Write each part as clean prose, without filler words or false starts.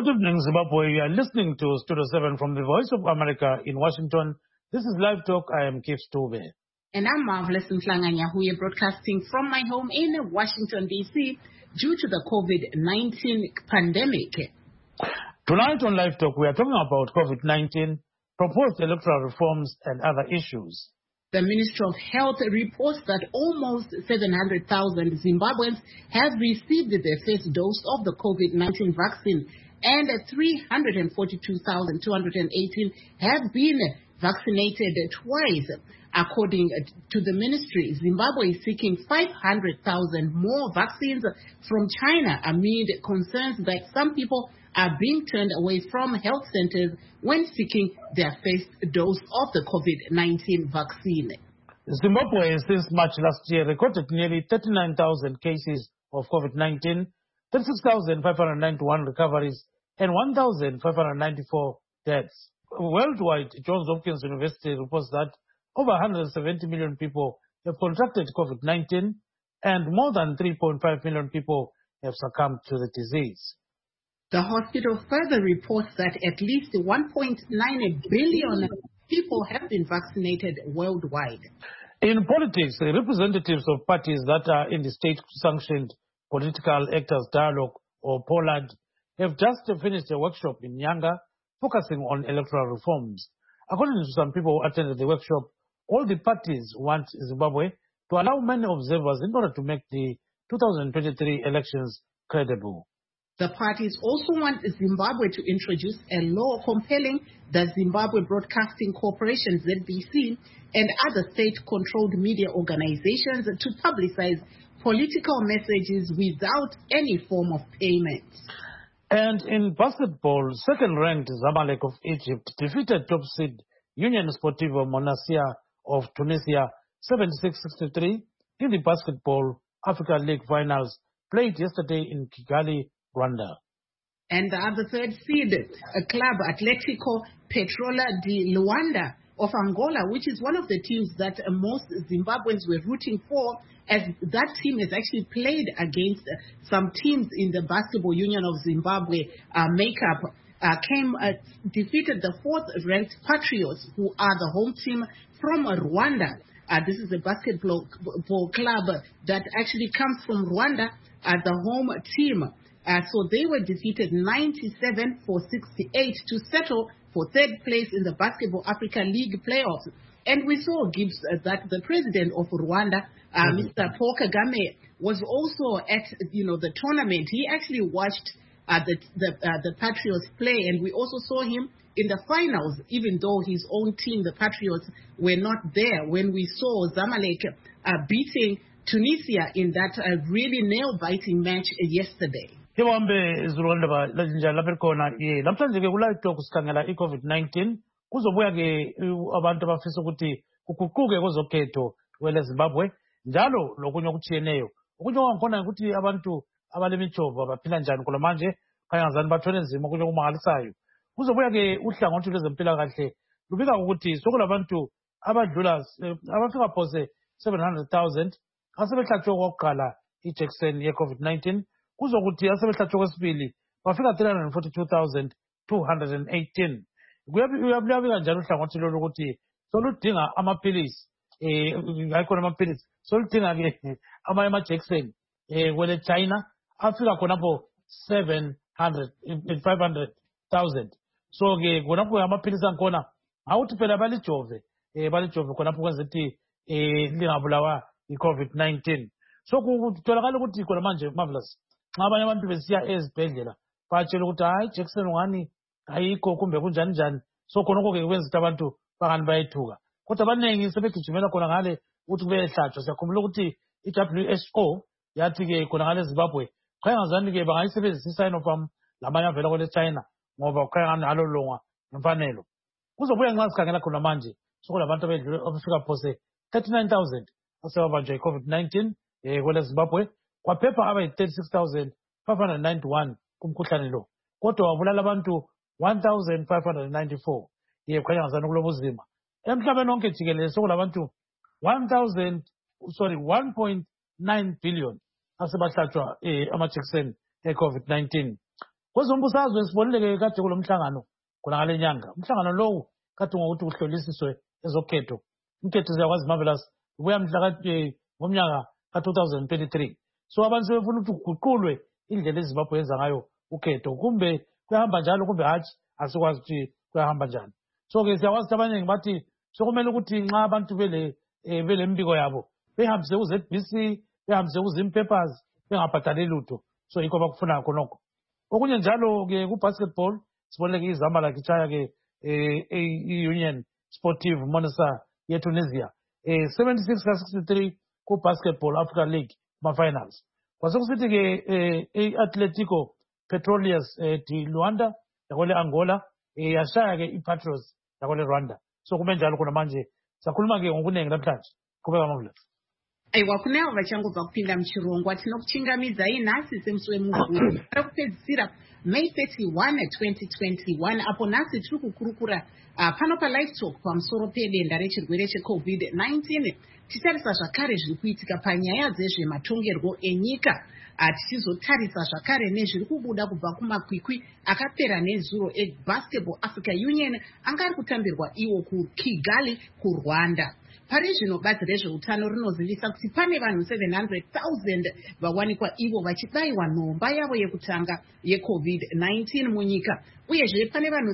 Good evening, Zimbabwe. You are listening to Studio 7 from the Voice of America in Washington. This is Live Talk. I am Keith Stube. And I'm Marvelous Mhlanganya, who are broadcasting from my home in Washington, D.C. due to the COVID-19 pandemic. Tonight on Live Talk, we are talking about COVID-19, proposed electoral reforms, and other issues. The Ministry of Health reports that almost 700,000 Zimbabweans have received their first dose of the COVID-19 vaccine, and 342,218 have been vaccinated twice. According to the ministry, Zimbabwe is seeking 500,000 more vaccines from China amid concerns that some people are being turned away from health centers when seeking their first dose of the COVID-19 vaccine. Zimbabwe, since March last year, recorded nearly 39,000 cases of COVID-19, 36,591 recoveries, and 1,594 deaths. Worldwide, Johns Hopkins University reports that over 170 million people have contracted COVID-19 and more than 3.5 million people have succumbed to the disease. The hospital further reports that at least 1.9 billion people have been vaccinated worldwide. In politics, the representatives of parties that are in the state-sanctioned Political Actors Dialogue, or POLAD, have just finished a workshop in Nyanga focusing on electoral reforms. According to some people who attended the workshop, all the parties want Zimbabwe to allow many observers in order to make the 2023 elections credible. The parties also want Zimbabwe to introduce a law compelling the Zimbabwe Broadcasting Corporation, ZBC, and other state-controlled media organizations to publicize political messages without any form of payment. And in basketball, second-ranked Zamalek of Egypt defeated top seed Union Sportivo Monastir of Tunisia 76-63 in the Basketball Africa League finals played yesterday in Kigali, Rwanda. And the other third seed, club Atletico Petrola de Luanda of Angola, which is one of the teams that most Zimbabweans were rooting for, as that team has actually played against some teams in the Basketball Union of Zimbabwe makeup, defeated the fourth-ranked Patriots, who are the home team from Rwanda. This is a basketball club that actually comes from Rwanda, the home team. So they were defeated 97-68 to settle for third place in the Basketball Africa League playoffs. And we saw, Gibbs, that the president of Rwanda, Mr. Paul Kagame, was also at the tournament. He actually watched the Patriots play, and we also saw him in the finals, even though his own team, the Patriots, were not there when we saw Zamalek beating Tunisia in that really nail-biting match yesterday. Iwambe izulonda lapha khona namhlanje ke kula talk sikhangela iCovid-19 kuzobuya ke abantu abafisa ukuthi kuguquke kwezokhetho kwele Zimbabwe njalo lokunye okutshiyeneyo okunye kwakhona ukuthi abantu abalemijovo baphila njani kulamanje khanyazani bathole nzima okunye kumangalisayo kuzobuya ke uhlangothi lwezempilakahle lubika ukuthi sokulabantu abadlula abafika phose 700,000 asebehlatshwe kokuqala iJackson ye-COVID-19 kuzokuthi asebehlatshwe kwesibili bafika 342,218. Kuyabika njalo uhlangothi lolu ukuthi soludinga amaphilisi ngayikhona amaphilisi soludinga ke amanye ama-Jackson kwele China afika khonapho 500,000. So ke khonapho amaphilisi angikhona awuthi phela balijove khonapho kwenza ukuthi lingabulawa i-COVID-19. So kutholakala ukuthi khona manje Marvelous nxa abanye abantu besiya ezibhedlela batshela ukuthi hayi Jackson ngani ayikho kumbe kunjani njani. So khonokho ke kwenza ukuthi abantu bangani bayethuka kodwa abaningi sebegijimela khona ngale ukuthi kubehlatshwa. Siyakhumbula ukuthi i-WHO yathi ke khona ngale Zimbabwe khayangazani ke bangayisebenzisa i-Sinopharm lamanye avela kwele China ngoba khayangani alolongwa ngemfanelo. Kuzobuya nxa sikhangela khona manje sokulabantu abafika phose 39,000 asebabanjwa i-COVID-19 kwele Zimbabwe kwaphepha abayi-36,591 kumkhuhlane lo kodwa wabulala abantu 1,594. Khanyangazani kulobuzima emhlabeni wonke jikelele sokulabantu 1.9 billion asebahlatshwa ama-Jackson e-COVID-19. kwezombusazwe sibonile kade kulo mhlangano khona ngale nyanga umhlangano lowo kade ngokuthi uhlolisiswe ezokhetho inketho ziyakwazi marvelous ubuya ngomnyaka ka-2023 so abantu sebefuna ukuthi kuguqulwe indlela eZimbabwe yenza ngayo ukhetho kumbe kuyahamba njalo kumbe hatshi asikwazi ukuthi kuyahamba njani so-ke siyakwazi ukuthi abaningi bathi sokumele ukuthi nxa abantu bele mbiko yabo behambise ku-ZBC behambise ku-Zimpapers bengabhadali lutho so yikho bakufuna khonokho okunye njalo-ke ku-basketball siboneke izama lakhe itshaya-ke i-Union Sportive Monastir yeTunisia 76-63 ku-Basketball Africa League kuma-finals kwasekusithi-ke i-Atletico Petroleus di Luanda yakwele Angola yashaya-ke i-Patriots yakwele Rwanda so kume njalo khona manje sakhuluma-ke ngokuningi namhlanje qhubeka Marvelous. Aiwa kunavo vachangobva kupinda muchirongwa tinokuchingamidza nhasi semusi wemuvhuro rekupedzisira May 31, 2021 apo nhasi tiri kukurukura pano paLive Talk pamusoro pedenda rechirwere cheCovid-19 tichitarisa zvakare zviri kuitika panyaya dzezvematongerwo enyika tichizotarisa zvakare nezviri kubuda kubva kumakwikwi akapera nezuro eBasketball Africa Union anga ari kutambirwa iwo kuKigali kuRwanda. Pari zvino bazi rezveutano rinozivisa kuti pane vanhu 700,000 vawanikwa ivo vachibayiwa nhomba yavo yekutanga yeCovid-19 munyika uyezve pane vanhu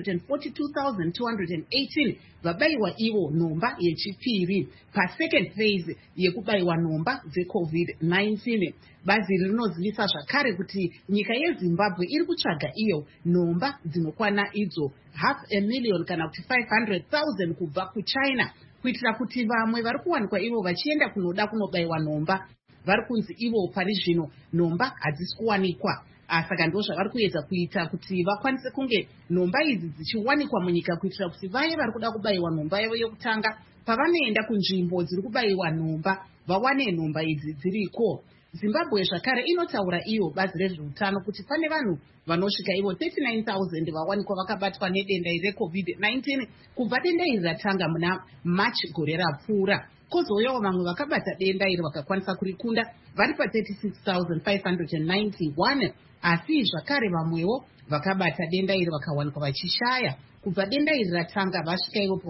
342,218 vabayiwa ivo nhomba yechipiri pasecond phase yekubayiwa nhomba dzeCovid-19. Bazi rinozivisa zvakare kuti nyika yeZimbabwe iri kutsvaga iyo nhomba dzinokwana idzo 500,000 kana kuti 500,000 kubva kuChina kuitira kuti vamwe vari kuwanikwa ivo vachienda kunoda kunobayiwa nhomba vari kunzi ivo pari zvino nhomba hadzisi kuwanikwa saka ndo zvavari kuedza kuita kuti vakwanise kunge nhomba idzi dzichiwanikwa munyika kuitira kuti vaye vari kuda kubayiwa nhomba yavo yekutanga pavanoenda kunzvimbo dziri kubayiwa nhomba vawane nhomba idzi dziriko. Zimbabwe zvakare inotaura iyo bazi rezveutano kuti pane vanhu vanosvika ivo 39,000 vawanikwa vakabatwa nedenda iri reCovid-19 kubva denda iri ratanga muna March gore rapfuura. Kozouyawo vamwe vakabata denda iri vakakwanisa kurikunda vari pa36,591 asi zvakare vamwewo vakabata denda iri vakawanikwa vachishaya kubva denda iri ratanga vasvika ivo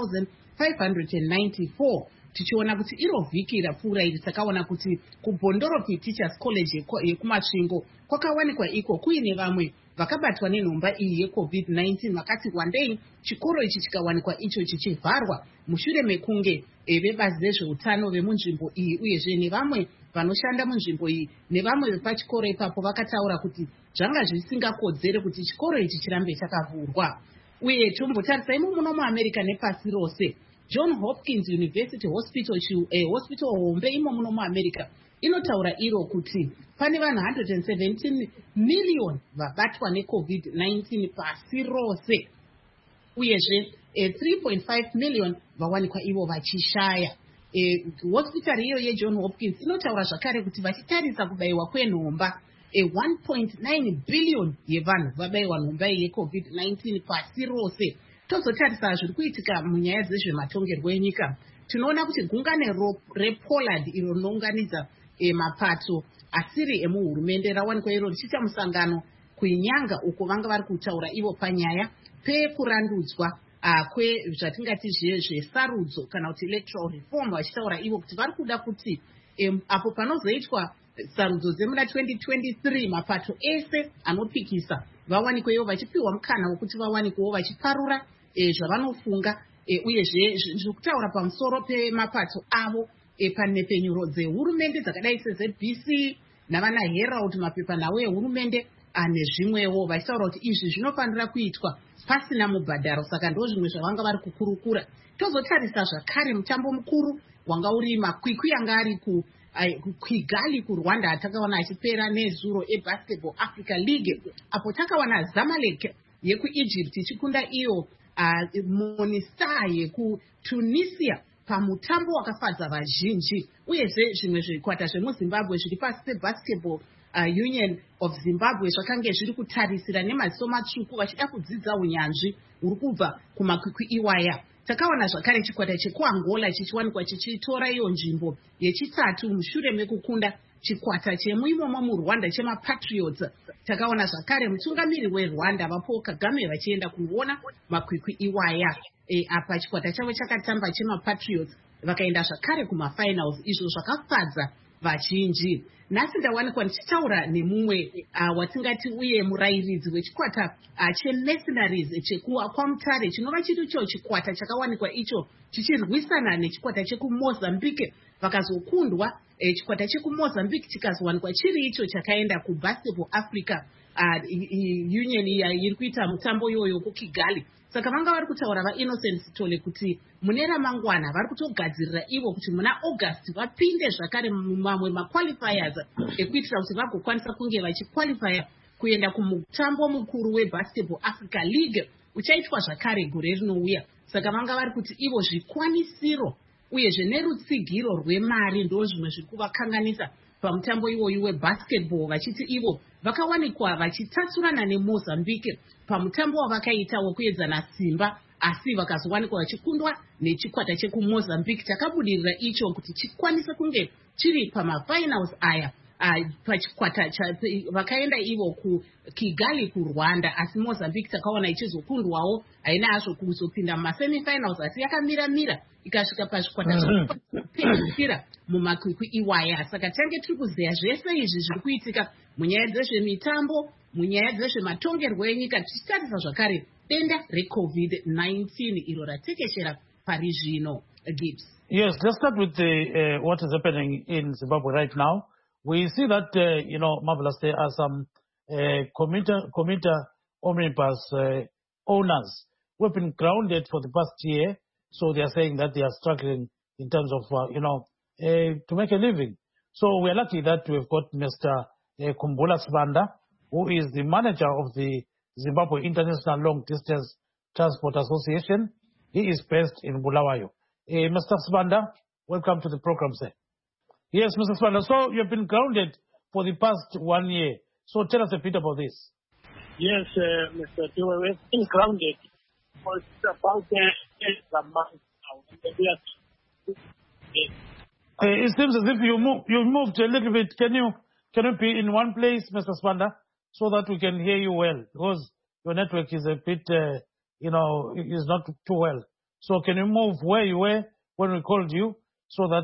pa1,594 tichiona kuti iro vhiki rapfuura iri takaona kuti kuBhondoropi Teachers College yekumasvingo kwakawanikwa iko kuine vamwe vakabatwa nenhomba iyi yeCovid-19 vakati wandei chikoro ichi chikawanikwa icho chichivharwa mushure mekunge vebazi rezveutano vemunzvimbo iyi uyezve nevamwe vanoshanda munzvimbo iyi nevamwe vepachikoro ipapo vakataura kuti zvanga zvisingakodzere kuti chikoro ichi chirambe chakavhurwa. Uye tombotarisa imo muno muAmerica nepasi rose John Hopkins University Hospital hospital hombe imo muno muAmerica inotaura iro kuti pane vanhu 117 million vabatwa neCovid-19 pasi rose uyezve 3.5 million vawanikwa ivo vachishaya. Hospital iyo yeJohn Hopkins inotaura zvakare kuti vachitarisa kubayiwa kwenhomba 1.9 billion yevanhu vabayiwa nhomba yeCovid-19 pasi rose. Tozotarisa zviri kuitika munyaya dzezvematongerwo enyika tinoona kuti gungano rePollard iro rinounganidza mapato asiri emuhurumende rawanikwa iro richiita musangano kuinyanga uko vanga vari kutaura ivo panyaya pekurandudzwa kwezvatingati zvesarudzo kana kuti electoral reform vachitaura ivo kuti vari kuda kuti apo panozoitwa sarudzo dzemuna 2023 mapato ese anopikisa vawanikwa ivo vachipiwa mukana wekuti vawanikwewo vachiparura zvavanofunga uyezve zvokutaura pamusoro pemapato avo panhepenyuro dzehurumende dzakadai seZBC navana Herald mapepanhau ehurumende nezvimwewo vachitaura kuti izvi zvinofanira kuitwa pasina mubhadharo saka ndo zvimwe zvavanga vari kukurukura. Tozotarisa zvakare mutambo mukuru wanga uri makwikwi anga ari kuKigali kuRwanda atakaona achipera nezuro eBasketball Africa League apo takaona Zamalek yekuEgypt ichikunda iyo Monastir yekuTunisia pamutambo wakafadza vazhinji uyezve zvimwe zvikwata zvemuZimbabwe zviri pasi peBasketball Union of Zimbabwe zvakange zviri kutarisira nemaziso matsvuku vachida kudzidza unyanzvi huri kubva kumakwikwi iwaya. Takaona zvakare chikwata chekuAngola chichiwanikwa chichitora iyo nzvimbo yechitatu mushure mekukunda chikwata chemuimomo muRwanda chemapatriots takaona zvakare mutungamiri weRwanda vaPaul Kagame vachienda kuona makwikwi iwaya apa chikwata chavo chakatamba chemapatriots vakaenda zvakare kumafinals, izvo zvakafadza vazhinji. Nhasi ndawanikwa ndichitaura nemumwe watingati uye murayiridzi wechikwata chemercenaries chekwaMutare chinova chiri icho chikwata chakawanikwa icho chichirwisana nechikwata chekumozambique, vakazokundwa chikwata chekumozambique chikazowanikwa chiri icho chakaenda kubasketball Africa Union iri kuita mutambo iyoyo kuKigali. Saka vanga vari kutaura vaInnocent Tole kuti mune ramangwana vari kutogadzirira ivo kuti muna August vapinde zvakare mumamwe maqualifiers ekuitira kuti vagokwanisa kunge vachiqualifya kuenda kumutambo mukuru weBasketball Africa League uchaitwa zvakare gore rinouya. Saka vanga vari kuti ivo zvikwanisiro uyezve nerutsigiro rwemari ndo zvimwe zviri kuvakanganisa pamutambo iwoyu webasketball, vachiti ivo vakawanikwa vachitatsurana neMozambique pamutambo wavakaita wekuedzana simba, asi vakazowanikwa vachikundwa nechikwata chekumozambique chakabudirira icho kuti chikwanise kunge chiri pamafinals aya. Pachikwata vakaenda ivo kuKigali kuRwanda, asi Mozambique takaona ichizokundwawo haina hazvo kuzopinda mumasemifinals, asi yakamira ikasvika pazvikwata zvekupedzisira mumakwikwi iwaya. Saka tange tiri kuziva zvese izvi zviri kuitika munyaya dzezvemitambo, munyaya dzezvematongerwo enyika, tichitarisa zvakare denda reCovid-19 iro ratekeshera pari zvino. Gibbs. Yes, let's start with what is happening in Zimbabwe right now. We see that, Marvelous, there are some commuter omnibus owners who have been grounded for the past year. So they are saying that they are struggling in terms of, to make a living. So we are lucky that we've got Mr. Kumbula Sibanda, who is the manager of the Zimbabwe International Long Distance Transport Association. He is based in Bulawayo. Mr. Sibanda, welcome to the program, sir. Yes, Mr. Sibanda, so you've been grounded for the past 1 year. So tell us a bit about this. Yes, Mr. Dewey, we've been grounded for about a month now. It seems as if you moved a little bit. Can you be in one place, Mr. Sibanda, so that we can hear you well? Because your network is a bit, is not too well. So can you move where you were when we called you so that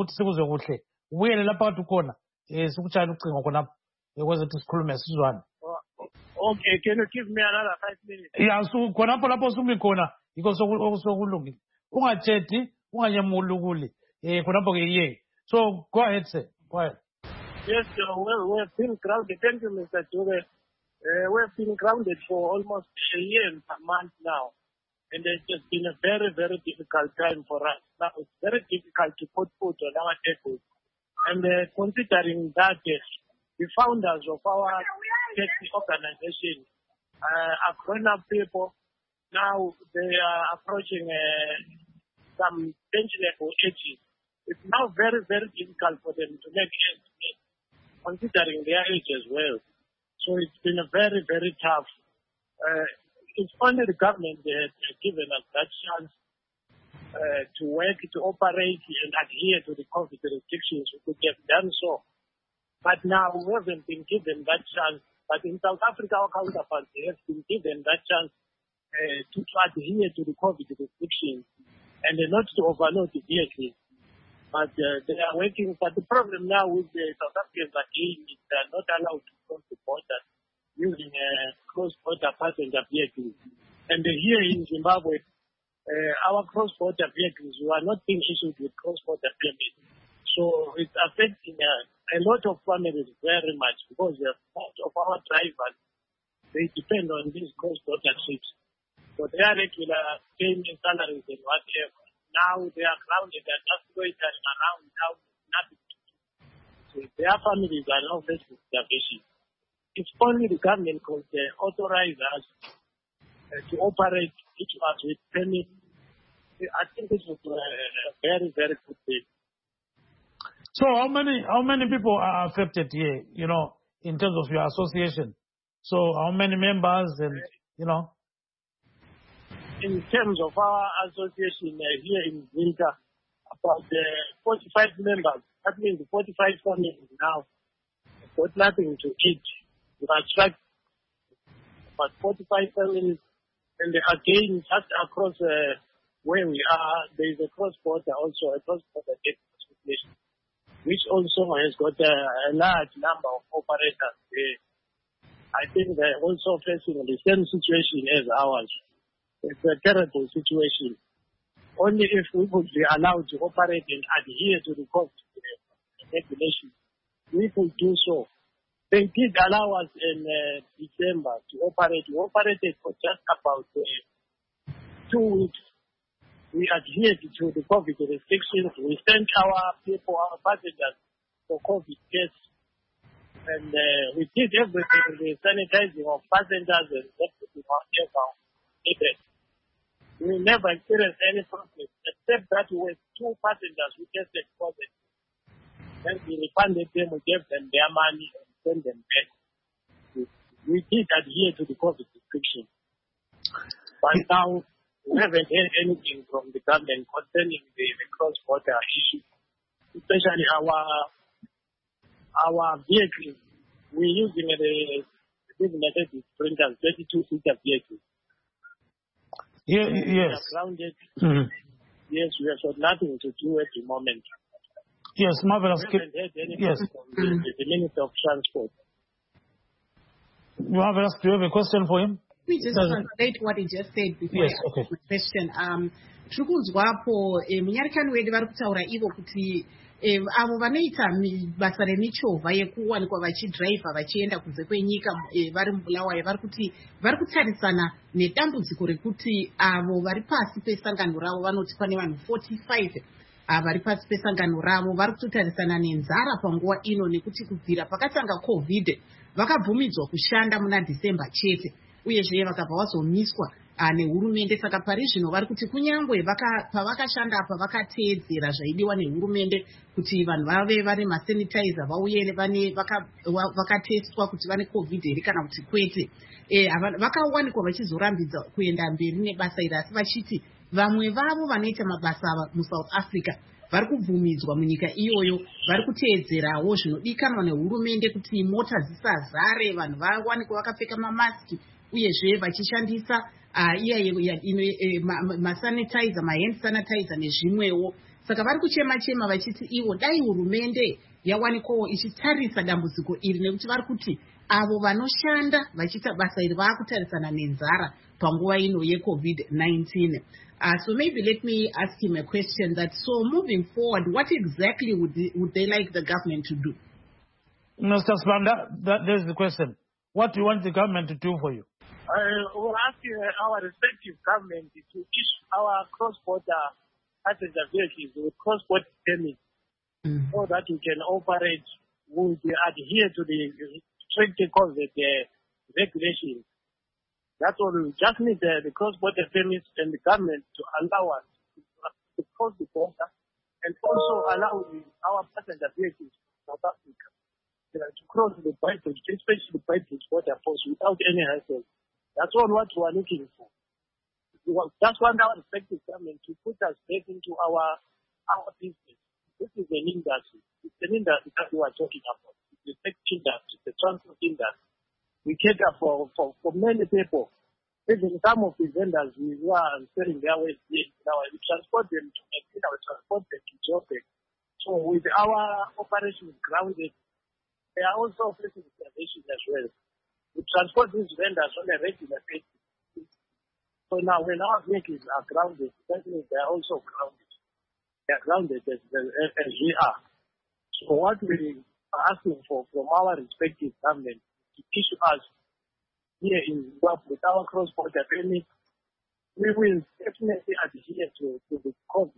we lapha tukona sikuchana ucingo khona ukuze sikhulume sizwane. Okay, can you give me another 5 minutes? Yeah, so khonapho lapho sumi khona yiko sokulungile. Ungathethi unganyamulukuli khonapho ke ye. So go ahead, sir. Go ahead. Yes, we have been grounded. Thank you, Mr. Dube. We have been grounded for almost a year and a month now. And it's just been a very, very difficult time for us. Now it's very difficult to put food on our tables. And considering that the founders of our taxi organization are grown-up people, now they are approaching some pensionable ages. It's now very, very difficult for them to make ends meet, considering their age as well. So it's been a very, very tough. It's only the government that has given us that chance to work, to operate and adhere to the COVID restrictions. We could have done so. But now we haven't been given that chance. But in South Africa, our counterparts have been given that chance to adhere to the COVID restrictions and not to overload the vehicles. But they are working. But the problem now with the South Africans again is they are not allowed to cross the border using cross-border passenger vehicles. And here in Zimbabwe, our cross-border vehicles were not being issued with cross-border permits. So it's affecting a lot of families very much because most of our drivers, they depend on these cross-border trips. So they are regular paying salaries and whatever. Now they are grounded and just loitering around without nothing to do. So their families are now faced with starvation. If only the government could authorize us to operate each of us with permits, I think this would be a very, very good thing. So how many people are affected here, in terms of your association? So how many members and, In terms of our association here in Zinta, about 45 members That means 45 families now got nothing to eat. You attract about 45 families, and again, just across where we are, there is a cross-border also, a cross-border gate situation, which also has got a large number of operators there. I think they're also facing the same situation as ours. It's a terrible situation. Only if we would be allowed to operate and adhere to the COVID regulations, we could do so. They did allow us in December to operate. We operated for just about 2 weeks. We adhered to the COVID restrictions. We sent our people, our passengers, for COVID tests. And we did everything, the sanitizing of passengers and everything, whatever needed. We never experienced any problem, except that we were 2 passengers who tested positive. Then we refunded them, we gave them their money and sent them back. We did adhere to the COVID restriction. But now, we haven't heard anything from the government concerning the cross-border issue, especially our vehicles. We're using the designated sprinters, 32-seater vehicles. Yes. We are grounded. Mm-hmm. Yes, we have got nothing to do at the moment. Yes, marvelous. We haven't heard anything from the Minister of Transport. Marvelous, do you have a question for him? Let me just translate what he just said before I ask the question. Tiri kunzwapo munyarikani wedu vari kutaura ivo kuti avo vanoita basa remichovha yekuwanikwa vachidhiraivha vachienda kunze kwenyika vari mubulawayo vari kuti vari kutarisana nedambudziko rekuti avo vari pasi pesangano ravo vanoti pane vanhu 45 vari pasi pesangano ravo vari kutotarisana nenzara panguva ino nekuti kubvira pakatanga covid vakabvumidzwa kushanda muna December chete uyezve vakabva vazomiswa nehurumende. Saka pari zvino vari kuti kunyangwe pavakashanda apa vakateedzera zvaidiwa nehurumende kuti vanhu vave vane masanitizer vauye vakatestwa kuti vane covid here kana kuti kwete, vakawanikwa vachizorambidza kuenda mberi nebasa iri, asi vachiti vamwe vavo vanoita mabasa muSouth Africa vari kubvumidzwa munyika iyoyo, vari kuteedzerawo zvinodikanwa nehurumende kuti mota dzisazare, vanhu vawanikwa vakapfeka mamaski uyezve vachishandisa masanitizer, mahand sanitizer nezvimwewo. Saka vari kuchema vachiti ivo dai hurumende yawanikwawo ichitarisa dambudziko iri, nekuti vari kuti avo vanoshanda vachiita basa iri vaakutarisana nenzara panguva ino yeCovid-19. So maybe let me ask him a question that, so moving forward, what exactly would they like the government to do? Mr. Sibanda, there's the question. What do you want the government to do for you? We're asking our respective government to issue our cross-border passenger vehicles with cross-border permits so that we can operate, we adhere to the strict COVID regulations. That's all. We just need the cross-border permits and the government to allow us to cross the border and also allow our passenger vehicles from South Africa to cross the Beitbridge, especially the Beitbridge border post, without any hassle. That's all what we are looking for. We just want our respective government to put us back into our business. This is an industry. It's an industry that we are talking about. It's the tech industry, the transport industry. We cater for many people. Even some of the vendors who are selling their waste now, we transport them to Medina, we transport them to Joburg. So with our operations grounded, they are also facing starvation as well. We transport these vendors on a regular basis. So now when our vehicles are grounded, that means they are also grounded. They are grounded as we are. So what we are asking for from our respective government to issue us here in Zimbabwe with our cross-border permit, we will definitely adhere to the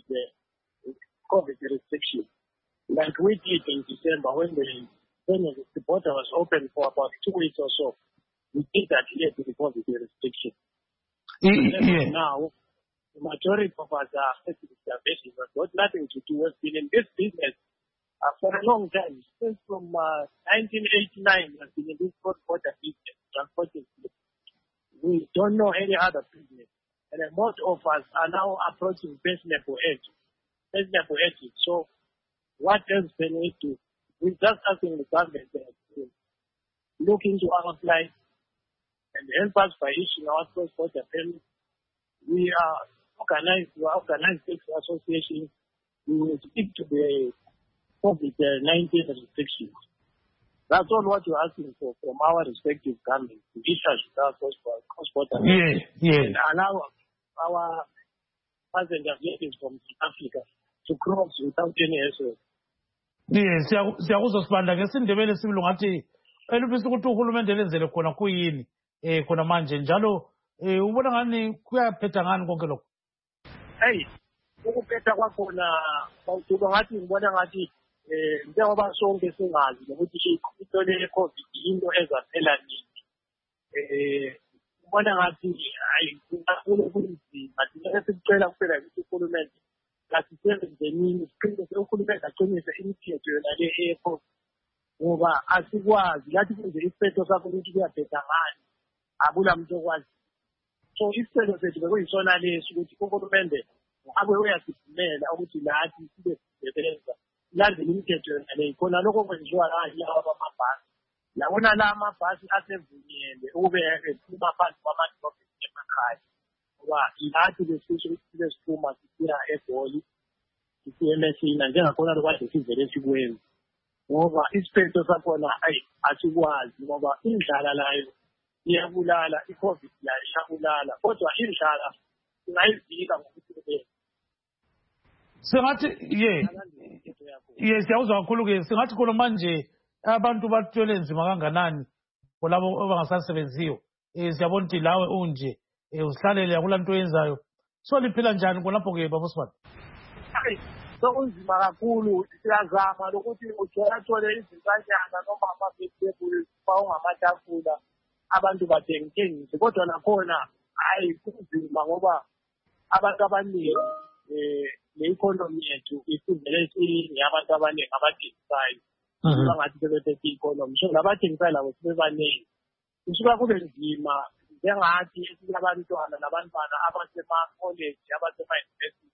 COVID restriction, like we did in December when the border was open for about 2 weeks or so. We did adhere to the COVID restriction. Now, the majority of us are affected with starvation. We've got nothing to do. We've been in this business for a long time. Since from 1989, we've been in this cross-border business, transporting people. We don't know any other business. And most of us are now approaching pensionable age. So what else can we do? We're just asking the government to look into our plight and help us by issuing our cross-border permits. We are organized associations. We will speak to the COVID-19 restrictions. That's all what you're asking for from our respective governments to issue our cross-border permits and allow our passenger vehicles from South Africa to cross without any hassle. Yes, siyakuzwa Sibanda ngesindebele sibili ngathi elifisa ukuthi uhulumende lenzele khona kuyini khona manje njalo ubona ngani kuyaphetha ngani konke lokho. Hey, ukuphetha kwakhona bawuduka ngathi ngibona ngathi njengoba sonke singazi ukuthi into le COVID into ezaphela nini. Ubona ngathi hayi kunkulu kunzima thina sicela kuphela ukuthi uhulumende asisebenzenini siqinise uhulumende aqinise imithetho yona le eyeCOVID ngoba asikwazi lathi kwenze isiphetho sakho ukuthi kuyaphetha ngani akula muntu okwazi. So isiphetho sethu bekuyisona lesi ukuthi uhulumende ngabe uyasidumela ukuthi lathi sibe sisebenza landele imithetho yona le khona lokho kwenziwa lawa amabhasi. Yabona la amabhasi asevunyelwe ukube ephuma phansi kwamadolobheni emakhaya ngoba ilathi lesisho ukuthi lesiphuma sisiya eGoli sisiya eMessina njengakhona lokade sivele sikwenza ngoba isiphetho sakhona asikwazi ngoba indlala layo iyabulala, iCOVID layo iyabulala kodwa indlala singayivika ngokuthi singathi siyawuzwa kakhulu-ke singathi khona manje abantu bathwele nzima kanganani kulabo abangasasebenziyo. Siyabona ukuthi lawe unje usihlalele akula nto oyenzayo so liphila njani khonapho-ke baba Sibanda? Sokunzima kakhulu siyazama lokuthi uthole izintanyana noma amabhebhebuli ungamatafula abantu bathengithengise kodwa nakhona kunzima ngoba abantu abaningi le-economy yethu isivele abantu abaningi abathengisayo bangathi sebethethe i-economy so labathengisayo labo sebebaningi kusuka kube nzima njengathi esilabantwana nabantwana abasema-college abasema-university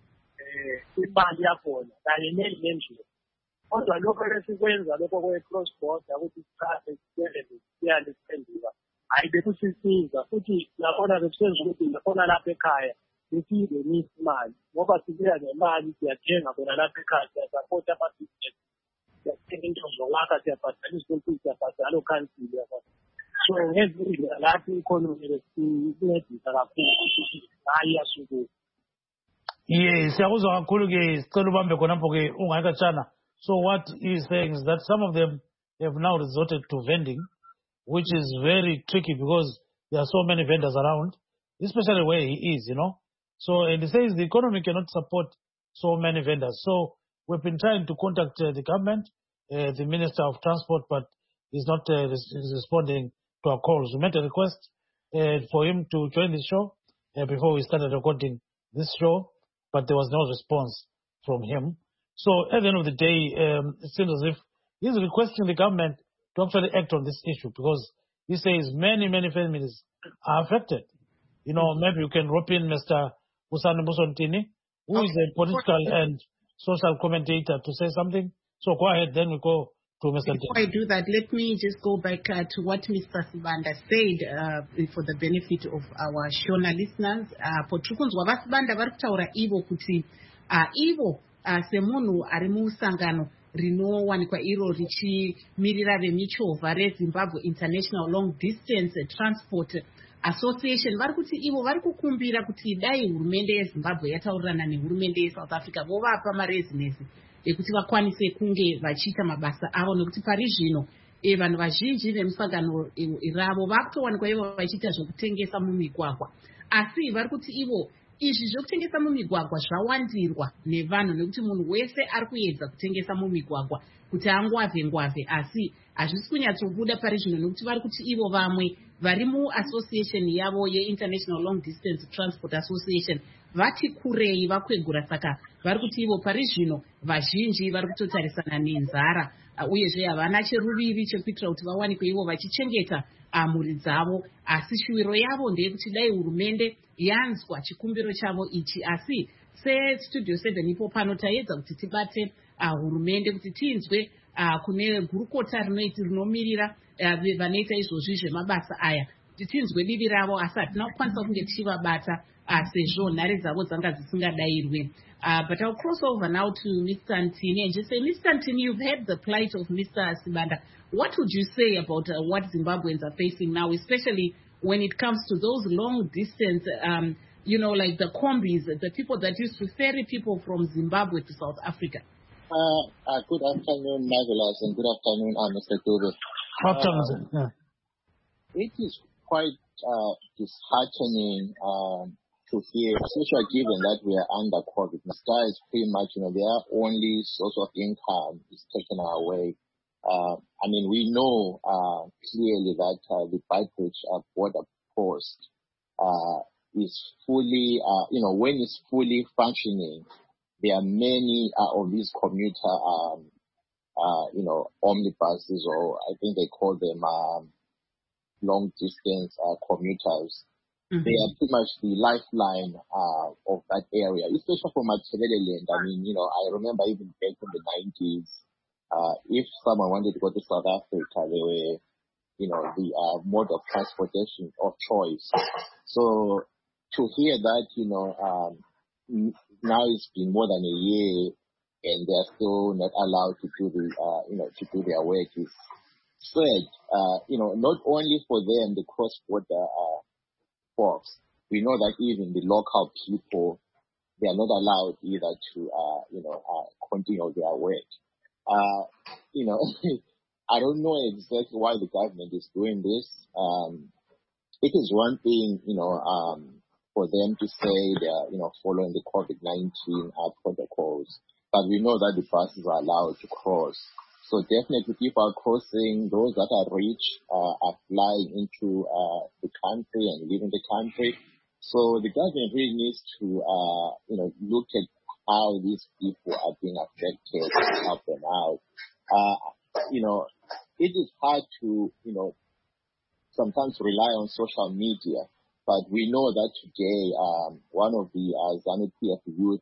imali yakhona kanye nendlela kodwa lokho esikwenza lokho kwe-cross border ukuthi sithathe siyale siphenduka hayi bekusisiza futhi nakhona bekusenza ukuthi nakhona lapha ekhaya besiyingenisa imali ngoba sibuya nemali siyathenga khona lapha ekhaya siyasapota ama-business siyathenga into zokwakha siyabhadala i-school fees siyabhadala okhansili so ngezindlela lapho i-economy lesincedisa kakhulu ukuthi hayi iyasukuma. Siyakuzwa kakhulu-ke sicela ubambe khonapho-ke ungayikatshana. So what he's saying is that some of them have now resorted to vending, which is very tricky because there are so many vendors around, especially where he is, So, and he says the economy cannot support so many vendors. So we've been trying to contact the government, the Minister of Transport, but he's not responding to our calls. We made a request for him to join the show before we started recording this show, but there was no response from him. So at the end of the day, it seems as if he's requesting the government to actually act on this issue because he says many families are affected. Maybe you can rope in Mr. Busani Musontini, who is a political and social commentator, to say something. So go ahead, then we go to Mr. Before I do that, let me just go back to what Mr. Sibanda said for the benefit of our Shona listeners. Pochukunzwa vasibanda varikutaura ivo kuti ivo semunhu ari musangano rinowanikwa iro richimirira vemichovha reZimbabwe International Long Distance Transport Association vari kuti ivo vari kukumbira kuti dai hurumende yeZimbabwe yataurirana nehurumende yeSouth Africa vovapa marezinesi ekuti vakwanise kunge vachiita mabasa avo nekuti pari zvino vanhu vazhinji vemusangano ravo vakutowanikwa ivo vachiita zvokutengesa mumigwagwa asi vari kuti ivo izvi zvokutengesa mumigwagwa zvawandirwa nevanhu nekuti munhu wese ari kuedza kutengesa mumigwagwa kuti angwavhe asi hazvisi kunyatsobuda pari zvino nekuti vari kuti ivo vamwe vari muassociation yavo yeInternational Long Distance Transport Association vati kurei vakwegura saka vari kuti ivo pari zvino vazhinji vari kutotarisana nenzara uyezve havana cheruviri chekuitira kuti vawanikwe ivo vachichengeta mhuri dzavo asi shuviro yavo ndeyekuti dai hurumende yanzwa chikumbiro chavo ichi asi sestudio 7 ipo pano taedza kuti tibate hurumende kuti tinzwe kune gurukota rinomirira vanoita izvozvi zvemabasa aya kuti tinzwe divi ravo, asi hatina kukwanisa kunge tichivabata sezvo nhare dzavo dzanga dzisingadayirwe. But I'll cross over now to Mr. Ntini and just say, Mr. Ntini, you've heard the plight of Mr. Sibanda. What would you say about what Zimbabweans are facing now, especially when it comes to those long distance, like the combis, the people that used to ferry people from Zimbabwe to South Africa? Good afternoon, Marvelous, and good afternoon, Mr. Dube. Afternoon. It is quite disheartening to hear, especially given that we are under COVID. The sky is pretty much, their only source of income is taken away. We know clearly that the Beitbridge border post is fully, when it's fully functioning, there are many of these commuter, omnibuses, or I think they call them long distance commuters. Mm-hmm. They are pretty much the lifeline of that area, especially for Matabeleland. I remember even back in the 90s, if someone wanted to go to South Africa, they were, the mode of transportation of choice. So to hear that, now it's been more than a year and they're still not allowed to do to do their work is sad. Not only for them, the cross-border folks. We know that even the local people, they are not allowed either to, continue their work. I don't know exactly why the government is doing this. It is one thing, for them to say they're, following the COVID-19 protocols, but we know that the buses are allowed to cross. So definitely people are crossing. Those that are rich are flying into the country and leaving the country. So the government really needs to, look at how these people are being affected and help them out. It is hard to, sometimes rely on social media, but we know that today, one of the ZANU-PF youth,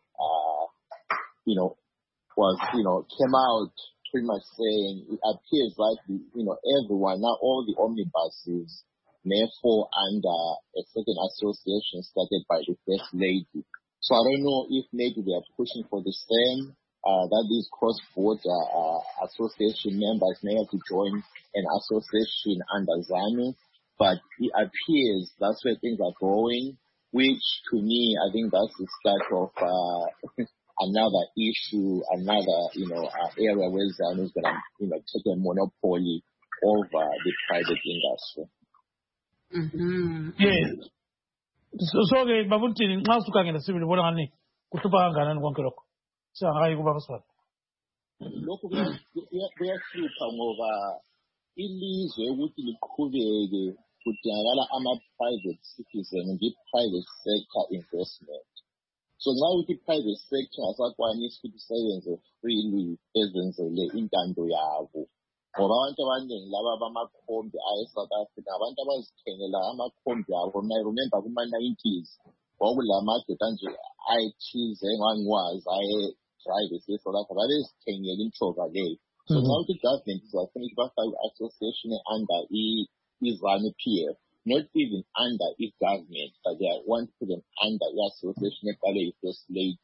came out pretty much saying it appears like, everyone, now all the omnibuses may fall under a certain association started by the First Lady. So I don't know if maybe they are pushing for the same, that these cross-border association members may have to join an association under ZANU, but it appears that's where things are going, which to me, I think that's the start of another issue, another, area where ZANU is going to, take a monopoly over the private industry. Mm-hmm. Yes. So-ke babuthini nxa usukhangela sibili bona ngani kuhlupha kangakanani konke lokho singakayi kuba basifana lokhu kuyahlupha ngoba ilizwe ukuthi liqhubeke kudingakala ama-private citizen nge-private sector investment. So nxa ukuthi i-private sector asakwanisi ukuthi isebenze freely ezenzele intando yabo. Ngoba abantu abaningi laba bamakhombi South Africa, abantu abazithengela amakhombi abo. I remember kuma-90s, kwakulamadoda nje ayethize engangiwazi drive South Africa, babezithengela intshova leyo. So now the government is finished by association under ZANU-PF, not even under its government, but they want to put them under the association of the First Lady.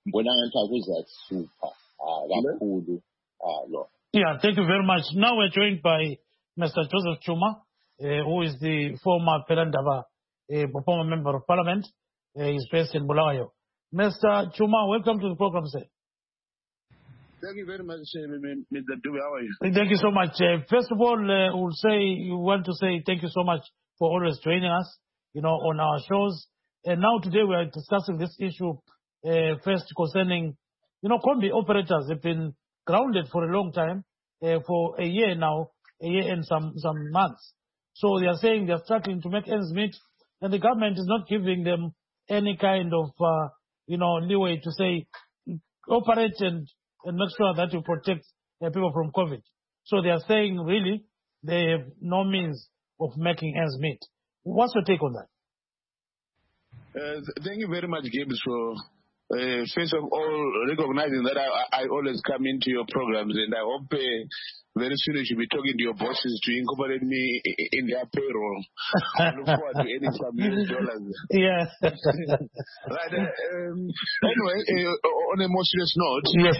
Yeah, thank you very much. Now we're joined by Mr. Joseph Chuma, who is the former Pelandaba, former member of parliament. He's based in Bulawayo. Mr. Chuma, welcome to the program, sir. Thank you very much, Mr. Dube. How are you? Thank you so much. First of all, we want to say thank you so much for always joining us, on our shows. And now today we are discussing this issue, first concerning, combi operators have been grounded for a long time, for a year now, a year and some months. So they are saying they are struggling to make ends meet, and the government is not giving them any kind of, leeway to say, operate and make sure that you protect people from COVID. So they are saying, really, they have no means of making ends meet. What's your take on that? Thank you very much, Gibbs, for first of all, recognizing that I always come into your programs, and I hope very soon you should be talking to your bosses to incorporate me in their payroll. I look forward to earning some US dollars. Yeah. Right. Anyway, on a more serious note, yes,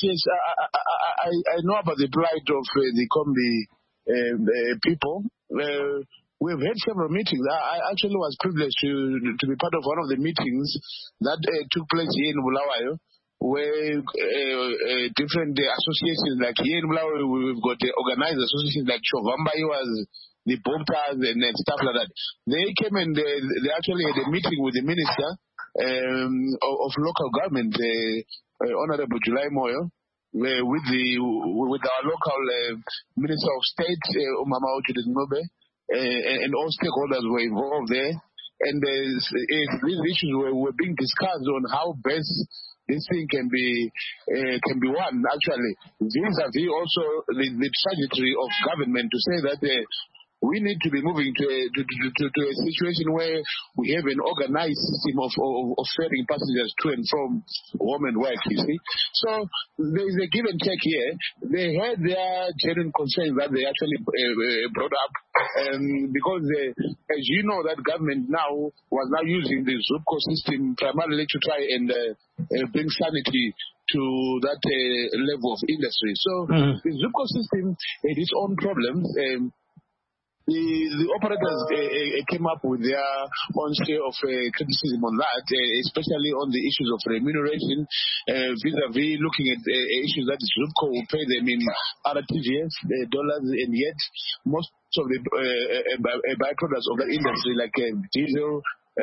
I know about the plight of the Kombi people. We've had several meetings. I actually was privileged to be part of one of the meetings that took place here in Bulawayo, where different associations, like here in Bulawayo, we've got organized associations like Chovambayiwas, the Boptas, and stuff like that. They came and they actually had a meeting with the Minister of Local Government, Honorable July Moyo, with our local Minister of State, Umama Judith Ngobe, and all stakeholders were involved there. And these issues were being discussed on how best this thing can be won, actually. Vis-a-vis also the trajectory of government to say that we need to be moving to a situation where we have an organized system of ferrying passengers to and from home and work, you see. So there is a give and take here. They had their genuine concerns that they actually brought up, because as you know, that government now was now using the ZUPCO system primarily to try and bring sanity to that level of industry. So the ZUPCO system had its own problems. The operators came up with their own share of criticism on that, especially on the issues of remuneration, vis-a-vis looking at issues that ZUPCO will pay them in RTGS dollars, and yet most of the byproducts of the industry, like diesel,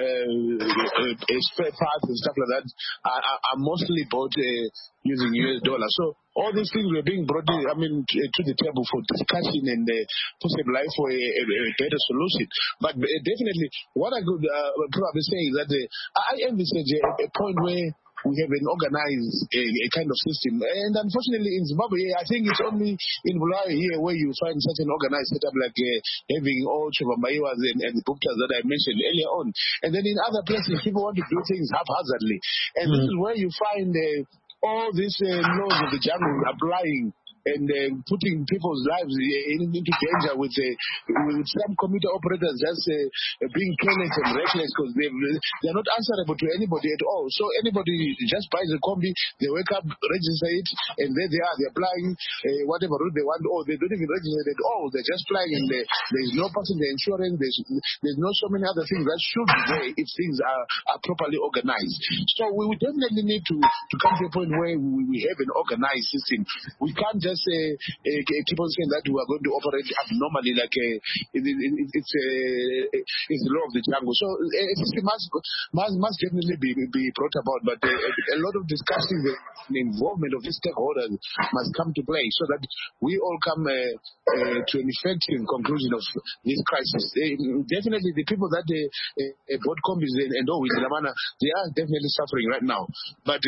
spare parts and stuff like that, are mostly bought using US dollars. So all these things were being brought to the table for discussion and possible life for a better solution. But definitely, what I could probably say is that I envisage a point where we have an organized a kind of system. And unfortunately, in Zimbabwe, I think it's only in Bulawayo here where you find such an organized setup, like having all Chovambayiwas and the Boptas that I mentioned earlier on. And then in other places, people want to do things haphazardly. And this is where you find all these laws of the jungle applying and putting people's lives into danger with some commuter operators just being careless and reckless, because they're not answerable to anybody at all. So anybody just buys a combi, they wake up, register it, and there they are. They're flying whatever route they want, or they don't even register it at all. They're just flying, and there's no passenger insurance. There's no so many other things that should be there if things are properly organized. So we would definitely need to come to a point where we have an organized system. We can't just keep on saying that we are going to operate abnormally, like it's the law of the jungle. So a system must definitely be brought about, but a lot of discussion, the involvement of the stakeholders must come to play so that we all come to an effective conclusion of this crisis. Definitely the people that bought combis and all with Lamana, they are definitely suffering right now. But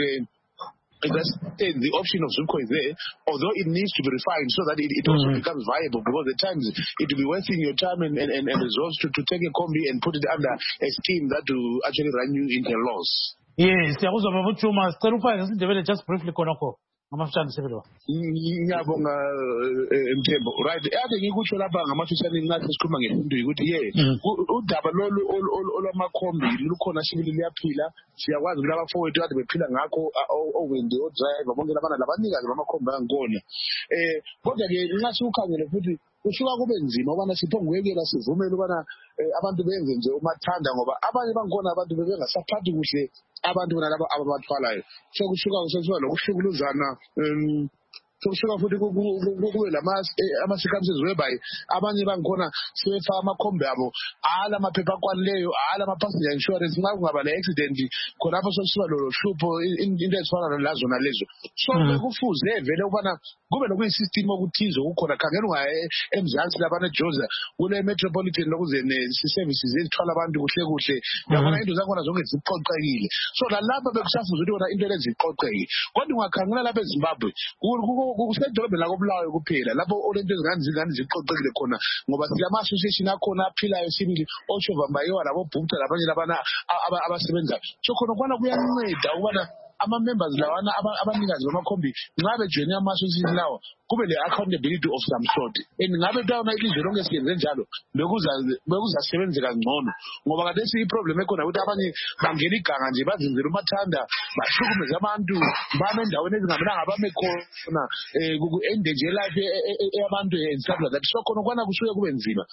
the option of ZUPCO is there, although it needs to be refined so that it also becomes viable, because at times it will be wasting your time and resources to take a combi and put it under a scheme that will actually run you into a loss. Yes, siyakuzwa babuthuma. Sicela ufake ngesindebele just briefly khonokho ngamafishane sebelo. Ngiyabonga Mthembu. Right, ade ngikutsho lapha ngamafishane ngathi sikhuluma ngemfundo ukuthi udaba lolu olwamakhombi lukhona sibili liyaphila. Siyakwazi ukuthi abafowethu kade bephila ngakho, owendi, odriver, bonke labana labanikazi bamakhombi angikona. Kodwa-ke nxa siwukhangele futhi kusuka kube nzima ukubana siphongwekela sivumele ukubana abantu benze nje umathanda, ngoba abanye bangkhona abantu bebengasaphathi kuhle abantu bonalabo ababathwalayo. So kusuka lokuhlukuluzana, sokusuka futhi kube ama-circumstances whereby abanye bangkhona sebefaka amakhombi abo ala amaphepha akwanileyo, ala ama-passenger insurance. Nxa kungaba le-accident khonapho sokusiba loluhlupho, into ezifana nalazo nalezo. So kufuze vele ukubana kube lokuyisystem okuthize okukhona. Khangela ungaya eMzansi labana eJoza kule metropolitan lokuze ne-services ezithwala abantu kuhle kuhle, yabona into zakhona zonke ziqoqekile. So lalapha bekusafuze ukuthi wona into lezi ziqoqekile. Kodwa ungakhangela lapha eZimbabwe kusedolobheni lako Bulawayo kuphela lapho olento ezingane ziqoqekile khona, ngoba silama-association akhona aphilayo sibili, oChovambayiwa labo Bopta labanye labana abasebenzayo. So khona kwana kuyanceda ukubana ama-members lawana abanikazi bamakhombi nxa bejoine ama-association lawo kube le-accountability of some sort. And ngabe tawona ilizwe lonke siyenze njalo bekuzasebenzeka ngcono, ngoba kathesi iproblem ekhona ukuthi abanye bangena iganga nje bazinzela umathanda bahlukumeze abantu bame endaweni ezingamelanga bame khona ku-ende nje life yabantu and stuff like that. So khona kwana kusuke kube nzima.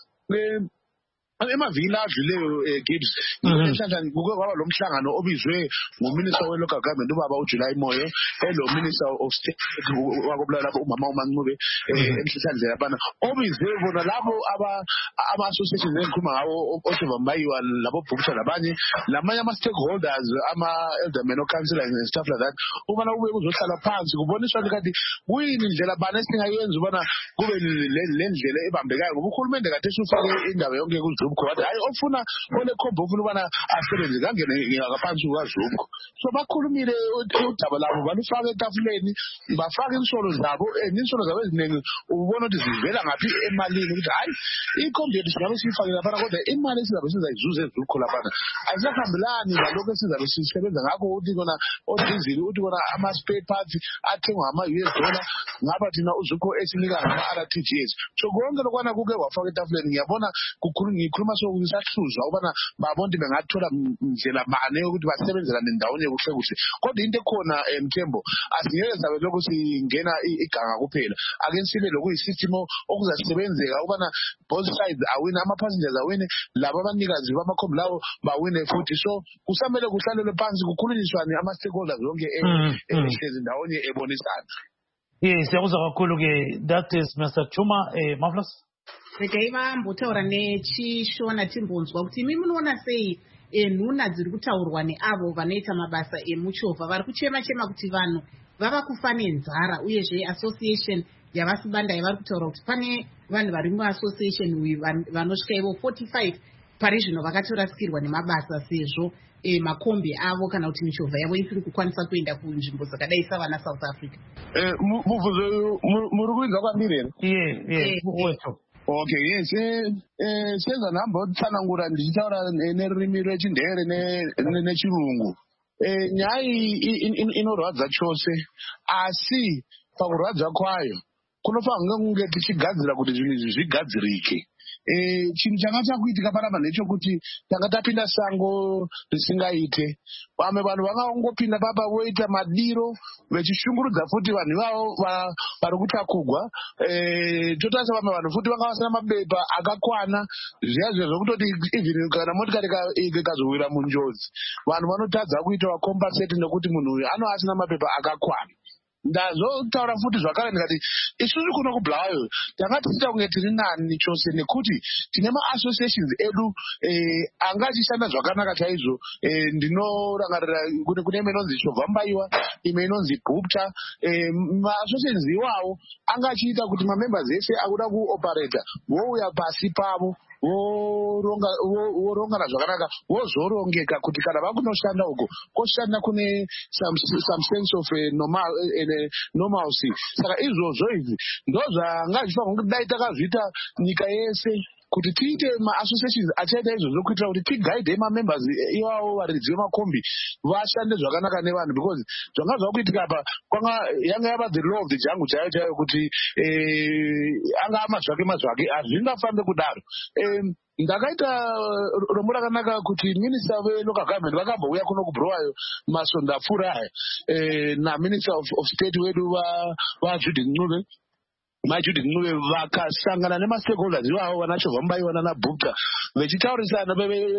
Emavili adluleyo Gibbs inhlanhlanje kuke kwaba lo mhlangano obizwe nguminister we-local government ubaba uJuly Moyo lo minister of state wakobulala lapho umama uMancube emhlanhlandle labana obizwe bona labo ama-associations engikhuluma ngawo oSevambayiwa labo Bhubutha labanye ama-stakeholders ama-eldermen councillors and stuff like that ubana kube kuzohlala phansi kuboniswa ukuthi kuyini indlela bani esingayenza ubana kube le ndlela ebambekayo ngoba uhulumende kade usufake indawo yonke kuZUBCO wathi hayi ofuna olekhombo ofuna ubana asebenze kangene ngaphansi kukaZUBCO. So bakhulumile udaba labo balufaka etafuleni bafaka insolo zabo eziningi ubona ukuthi zivela ngaphi emalini ukuthi hayi ikhombi yethu singabe siyifake laphana kodwa imali esizabe sizayizuza eZUBCO laphana ayisahambelani nalokho esizabe sisebenza ngakho ukuthi kona odizili ukuthi kona ama-spare parts athengwa ama-US dollar ngapha thina uZUBCO esinika ngama-RTGS. So konke lokwana kuke wafaka etafuleni ngiyabona ngikhuluma sokusahluzwa ukubana babona bengathola indlela mane yokuthi basebenzelane ndawonye kuhle kuhle. Kodwa into ekhona Mthembo asingeke sabe lokhu singena iganga kuphela ake sibe lokuyisystem okuzasebenzeka ukubana both sides awina, ama-passengers awine, labo abanikazi bamakhombi lawo bawine futhi. So kusamele kuhlalelwe phansi kukhulunyiswane ama-stakeholders yonke ehlezi ndawonye ebonisana. Yes, siyakuzwa kakhulu-ke. That is Mr. Chuma. Marvelous. Regai vambotaura nechishona timbonzwa kuti imi munoona sei nhuna dziri kutaurwa neavo vanoita mabasa emuchovha vari kuchema kuti vanhu vava kufa nenzara, uyezve association yavasibanda yavari kutaura kuti pane vanhu vari muassociation uyu vanosvika ivo 45 pari zvino vakatorasikirwa nemabasa sezvo makombi avo kana kuti michovha yavo isiri kukwanisa kuenda kunzvimbo dzakadai savana South Africa. Mubvuzo muri kuinzwa kwandiri here? Okay, yes. Senza namba utsanangura ndichitaura nerurimi rwechindere nechirungu. Nyaya inorwadza chose, asi pakurwadza kwayo kunofanira kunge tichigadzira kuti zvinhu izvi zvigadzirike. Chinhu changa chakuitika panapa ndechekuti tanga tapinda sango risingaite. Vamwe vanhu vakangopinda papa voita madiro vechishungurudza futi vanhu ivavo vari kutakugwa. Totarisa vamwe vanhu futi vanga vasina mabepa akakwana zviya zvekutoti even kana motikari ikazowira munjodzi vanhu vanotadza kuitawa compensate nekuti munhu uyu ano asina mabepa akakwana. Ndazotaura futi zvakare ndikati isusu kuno kuBulawayo tanga tichita kunge tiri nani chose nekuti tine ma-associations edu anga achishanda zvakanaka chaizvo. Ndinorangarira kune imwe inonzi Shovambayiwa, imwe inonzi Bhubutha. Ma-associations iwawo anga achiita kuti mamembers ese akuda kuoperata vouya pasi pavo vorongana zvakanaka vozorongeka kuti kana vakunoshanda uko koshanda kune some sense of normalcy. Saka izvozvo izvi ndozvanga zvifanira kuti dai takazviita nyika yese kuti tiite ma-associations achaita izvozvo kuitira kuti tigaidhe ma-members iwavo varidzi vemakombi vashande zvakanaka nevanhu, because zvanga zvakuitika apa yanga yava the law of the jungle chaiyo kuti anga mazvake hazvingafambe kudaro. Ndakaita rombo rakanaka kuti minister ve-local government vakambouya kuno kuBulawayo masonto apfuura aya naminister of state wedu vaJudith Ncube vakasangana nemastakeholders ivavo vana Shovambayiwa nana Bhubutha vechitaurirana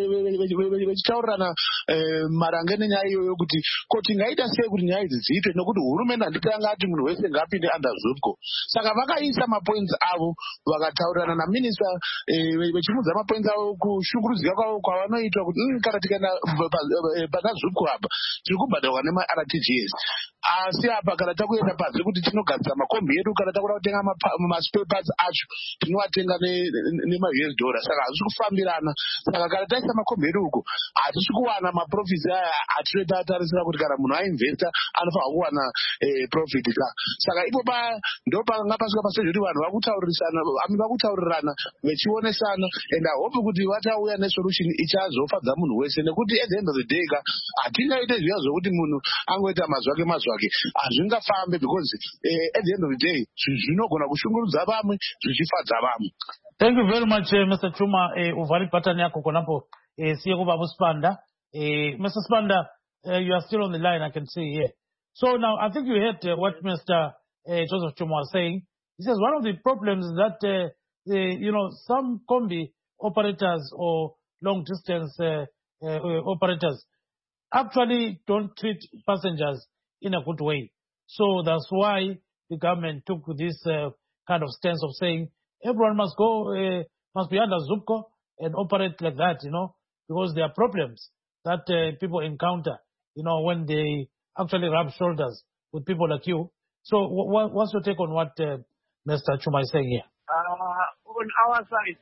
marange nenyaya iyoyo kuti ko tingaita sei kuti nyaya idzi dziitwe, nekuti hurumende handitanga ati munhu wese ngapinde under ZUBCO. Saka vakaisa mapoints avo vakataurirana naminista vechimudza mapoints avo kushungurudzika kwavo kwavanoitwa kuti kana tikaenda pana ZUBCO apa tiri kubhadharwa nema-RTGS, asi apa kana takuenda panze kuti tinogadzira makombi edu kana takuda kutenga spare parts acho tinoatenga nema-US dollar saka hazvisi kufambirana. Saka kana taisa makomberi uko hatisi kuwana maprofits aya atiretarisira kuti kana munhu ainvesta anofanira kuwana profit ka. Saka ipo ndopanga pasvika pastage kuti vanhu vakutaurirana vechionesana, and I hope kuti vachauya nesolution ichazofadza munhu wese, nekuti at the end of the day ka hatingaite zviya zvokuti munhu angoita mazvake hazvingafambe, because at the end of the day zvinogona kushungurudza vamwe zvichifadza vamwe. Thank you very much, Mr. Chuma. Uvari button yako konapo siye kubabu Spanda. Mr. Spanda, you are still on the line, I can see here. So now I think you heard what Mr. Joseph Chuma was saying. He says one of the problems is that some combi operators or long distance operators actually don't treat passengers in a good way. So that's why the government took this kind of stance of saying everyone must be under ZUPCO and operate like that, because there are problems that people encounter, when they actually rub shoulders with people like you. So what's your take on what Mr. Chuma is saying here? On our side,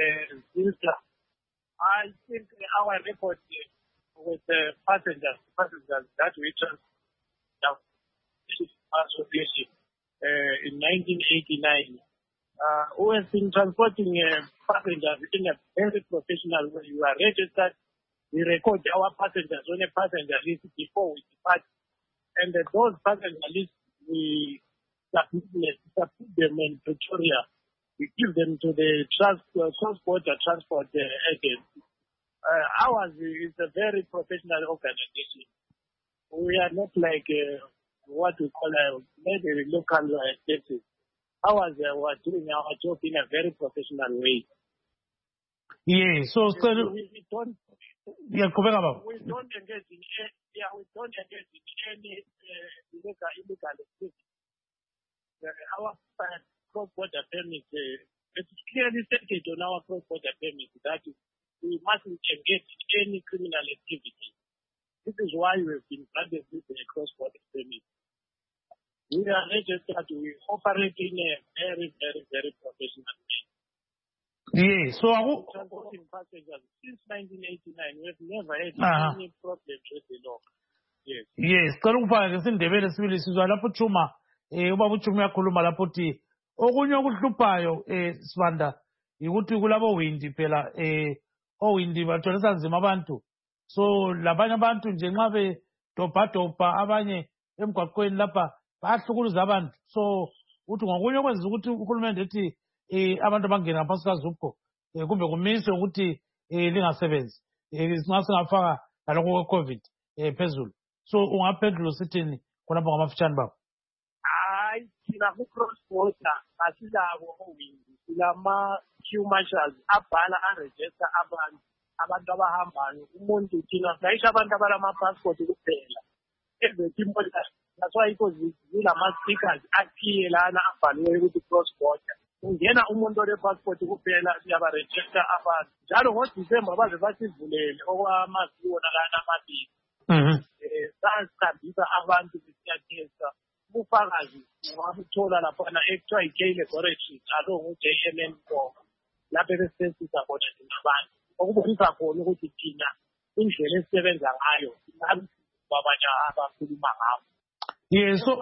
I think our record with passengers that we association in 1989, who has been transporting passengers in a very professional way. We are registered. We record our passengers on a passenger list before we depart. And those passenger lists, we submit them in Pretoria. We give them to the cross-border transport agency. Ours is a very professional organization. We are not like what we call maybe local cases. Ours, we are doing our job in a very professional way. Yeah, so we don't engage in any illegal activity. Our cross-border permit, it's clearly stated on our cross-border permit that we mustn't engage in any criminal activity. This is why we've been granted with a cross-border permit. We are registered, we operate in a very, very, very professional way. Yeah, so transporting passengers since 1989, we've never had any problems with the law. Yes. Yes, kalupha sindebele sibili sizwa lapho Chuma ubaba uChuma yakhuluma lapho uthi okunye okuhluphayo Sibanda ukuthi kulabo windi phela owindi bathwalisa nzima abantu, so labanye abantu nje nxa bedobhadobha abanye emgwaqweni lapha bayahlukuluza abantu. So uthi ngokunye okwenza ukuthi uhulumende ethi abantu bangena ngaphansi kaZUPCO kumbe kumiswe ukuthi lingasebenzi nxa singafaka nalokho kwe-COVID phezulu. So ungaphendula usithini khonapho ngamafitshane bakho? Hayi, thina ku-cross border asilabo owindi, silama-queue marshals abhala arejista abantu abahambayo. Umuntu thina sayisho abantu abalama-passport kuphela ezethi imota. That's why zilama-stickers athiye lana abhaliweyo ukuthi cross border. Ungena umuntu ole-passport kuphela siyabarejista abantu. Njalo ngoDisemba baze basivulele okwamasiwo nalana amabili. Sasihambisa abantu besiyathesta. Ubufakazi ungabuthola laphana ekuthiwa yi-K Laboratories, alo ngu-JMN4. Lapho besisebenzisa khona thina abantu. Okubonisa khona ukuthi thina indlela esisebenza ngayo kwabanye abakhuluma ngabo. Yeah, so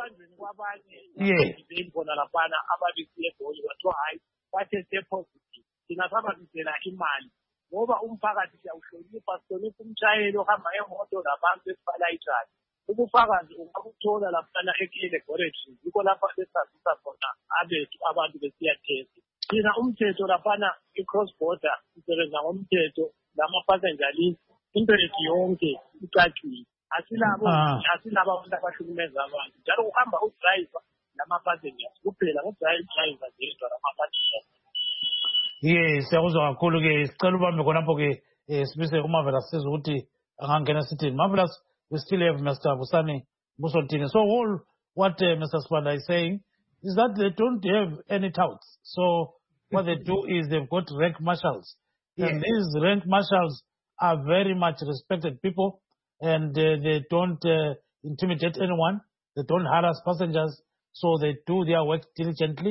kwabanye khona laphana ababisiye eGoli bathiwa hayi batheste positive. Thina sababisela imali ngoba umphakathi siyawuhlonipha, sihlonipha umshayeli ohamba ngemoto labantu esibalayithayo. Ubufakazi ungabuthola laphana eK Laboratories, yikho lapha besazisa khona abethu abantu besiyathesta. Thina umthetho laphana i-cross border sisebenza ngomthetho, lama-passenger list, into yethu yonke icacile. Asilabo abantu abahlukumeza abantu, njalo uhamba udrayiva lama-passengers kuphela, ngodrayiva zedwa lama-passengers. Yes, siyakuzwa kakhulu ke. Sicela ubambe khonapho-ke sibise uMarvelous siza ukuthi angangena sithini. Marvelous, we still have Mr. Busani Musotini. So all what Mr. Spanda is saying is that they don't have any touts. So what they do is they've got rank marshals. Yes. And these rank marshals are very much respected people, and they don't intimidate anyone. They don't harass passengers. So they do their work diligently.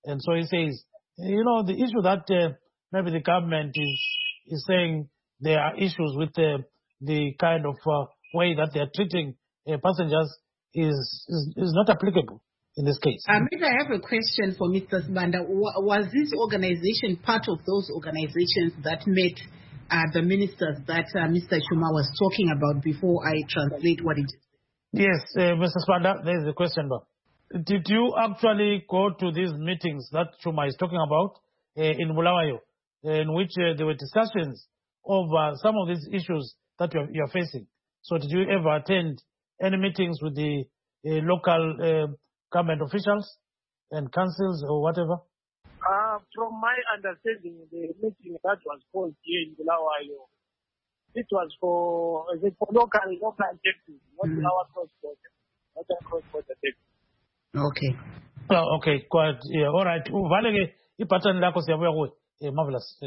And so he says, the issue that maybe the government is saying there are issues with the kind of way that they are treating passengers is not applicable in this case. Maybe I have a question for Mr. Sibanda. Was this organization part of those organizations that met the ministers that Mr. Chuma was talking about before I translate what it is? Yes, Mr. Sibanda, there is the question. Did you actually go to these meetings that Chuma is talking about in Bulawayo, in which there were discussions over some of these issues that you are facing? So did you ever attend any meetings with the local government officials and councils or whatever? From my understanding, the meeting that was called here in Bulawayo, it was for local taxis, not our cross-border, not our cross-border taxis. Okay. Oh, okay, quite. Yeah, all right. Uvaleke ipattern lakho siyabuya kuwe. Marvelous.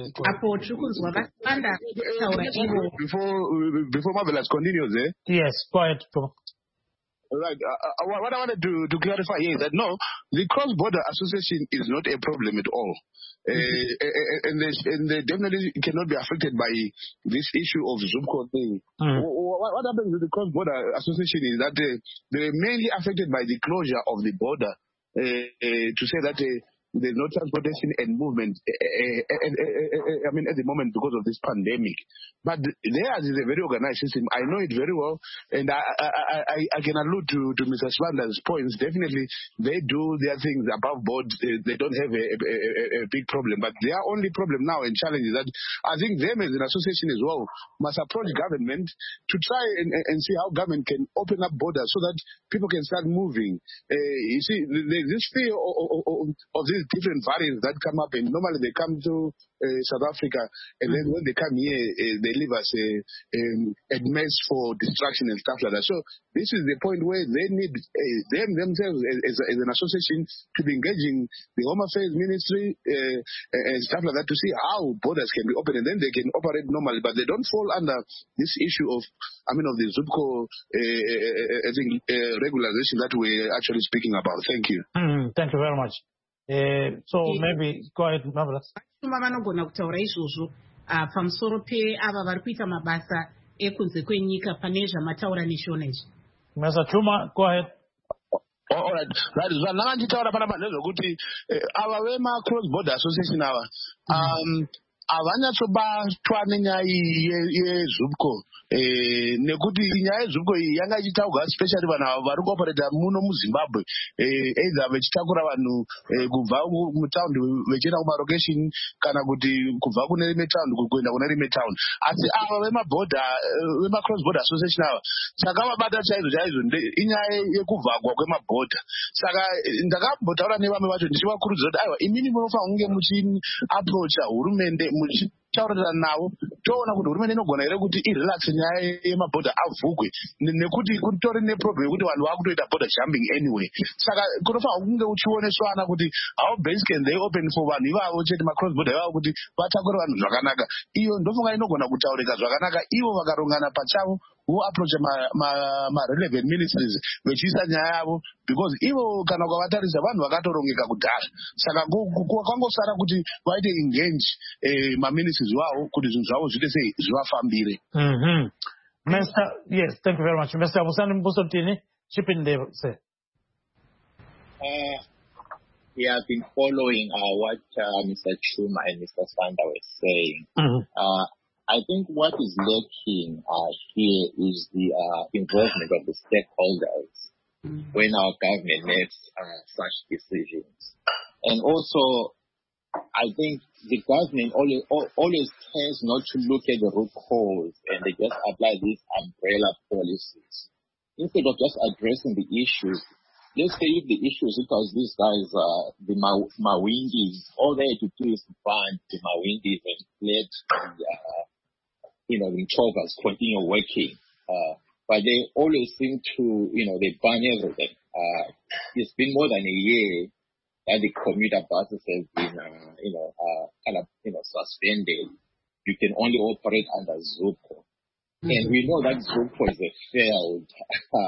Before Marvelous continues, Yes, quiet. Right. What I wanted to clarify here is that no, the cross-border association is not a problem at all. And they definitely cannot be affected by this issue of ZUPCO thing. What happens with the cross-border association is that they're mainly affected by the closure of the border to say that there's no transportation and movement, at the moment because of this pandemic. But theirs is a very organized system. I know it very well, and I can allude to Mr. Swanda's points. Definitely, they do their things above board. They don't have a big problem. But their only problem now and challenge is that I think them as an association as well must approach government to try and see how government can open up borders so that people can start moving. You see, there's this fear of these different variants that come up, and normally they come to South Africa, and then when they come here, they leave us a mess for destruction and stuff like that. So this is the point where they need themselves as an association to be engaging the Home Affairs Ministry and stuff like that to see how borders can be open, and then they can operate normally. But they don't fall under this issue of the ZUPCO regularization that we're actually speaking about. Thank you. Thank you very much. So maybe go ahead, Marvelous. Vanogona kutaura izvozvo pamusoro peava vari kuita mabasa ekunze kwenyika pane zvamataura neshona izvi. Mr. Chuma, go ahead. All right. That is one. Nditaura panapa nezvokuti ava vema-cross border association ava havanyatsobatwa nenyaya yezupco nekuti nyaya yezupco iyi yanga ichitaurwa especially vanhu ava vari kuoperata muno muzimbabwe either vechitakura vanhu kubva mutaundi vechienda kumarokeshini kana kuti kubva kune rimwe taundi kuenda kune rimwe taundi, asi ava vema-cross border association ava chakavabata chaizvo inyaya yekuvhagwa kwemabhodha. Saka ndakambotaura nevamwe vacho ndichivakurudzira kuti aiwa imini munofanira kunge muchiaprocha hurumende muchitaurira navo toona kuti hurumende inogona here kuti irelaxe nyaya yemabhodha avhugwe, nekuti kutori neproblem yekuti vanhu vakutoita border jumping anyway. Saka kunofanira kunge uchioneswana kuti how base can they open for vanhu ivavo chete macross border ivavo kuti vatakure vanhu zvakanaka. Iyo ndofunga inogona kutaurika zvakanaka ivo vakarongana pachavo who approach relevant ministries vechiisa nyaya yavo, because ivo kana ukavatarisa vanhu vakatorongeka kudhara. Saka kwangosara kuti vaite engage maministries wavo kuti zvinhu zvavo zviite sei zvivafambire. Yes, thank you very much. Mr. Musani Mbusotini, chip in there, sir. We have been following what Mr. Chuma and Mr. Sibanda were saying. I think what is lacking here is the involvement of the stakeholders when our government makes such decisions. And also, I think the government always tends not to look at the root cause and they just apply these umbrella policies. Instead of just addressing the issues, let's say if the issue is because these guys, the Mawindis, all they had to do is to ban the Mawindis and let the Chovas continue working. But they always seem to, they ban everything. It's been more than a year that the commuter buses have been, suspended. You can only operate under ZUPCO. And we know that ZUPCO is a failed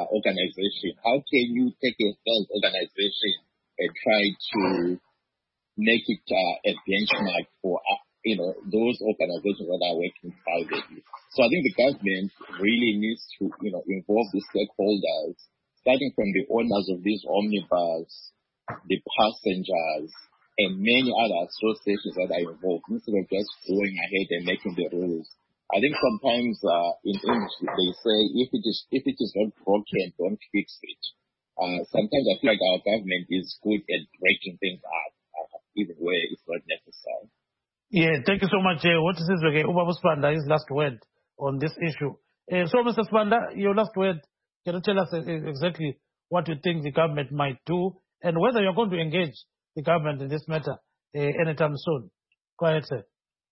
organization. How can you take a failed organization and try to make it a benchmark for those organizations that are working privately. So I think the government really needs to involve the stakeholders, starting from the owners of these omnibus, the passengers, and many other associations that are involved, instead of just going ahead and making the rules. I think sometimes in English they say if it is not broken, don't fix it. Sometimes I feel like our government is good at breaking things up, even where it's not necessary. Yeah, thank you so much. What is this? Ubaba Sibanda, his last word on this issue. So, Mr. Sibanda, your last word. Can you tell us exactly what you think the government might do, and whether you're going to engage the government in this matter anytime soon? Go ahead, sir.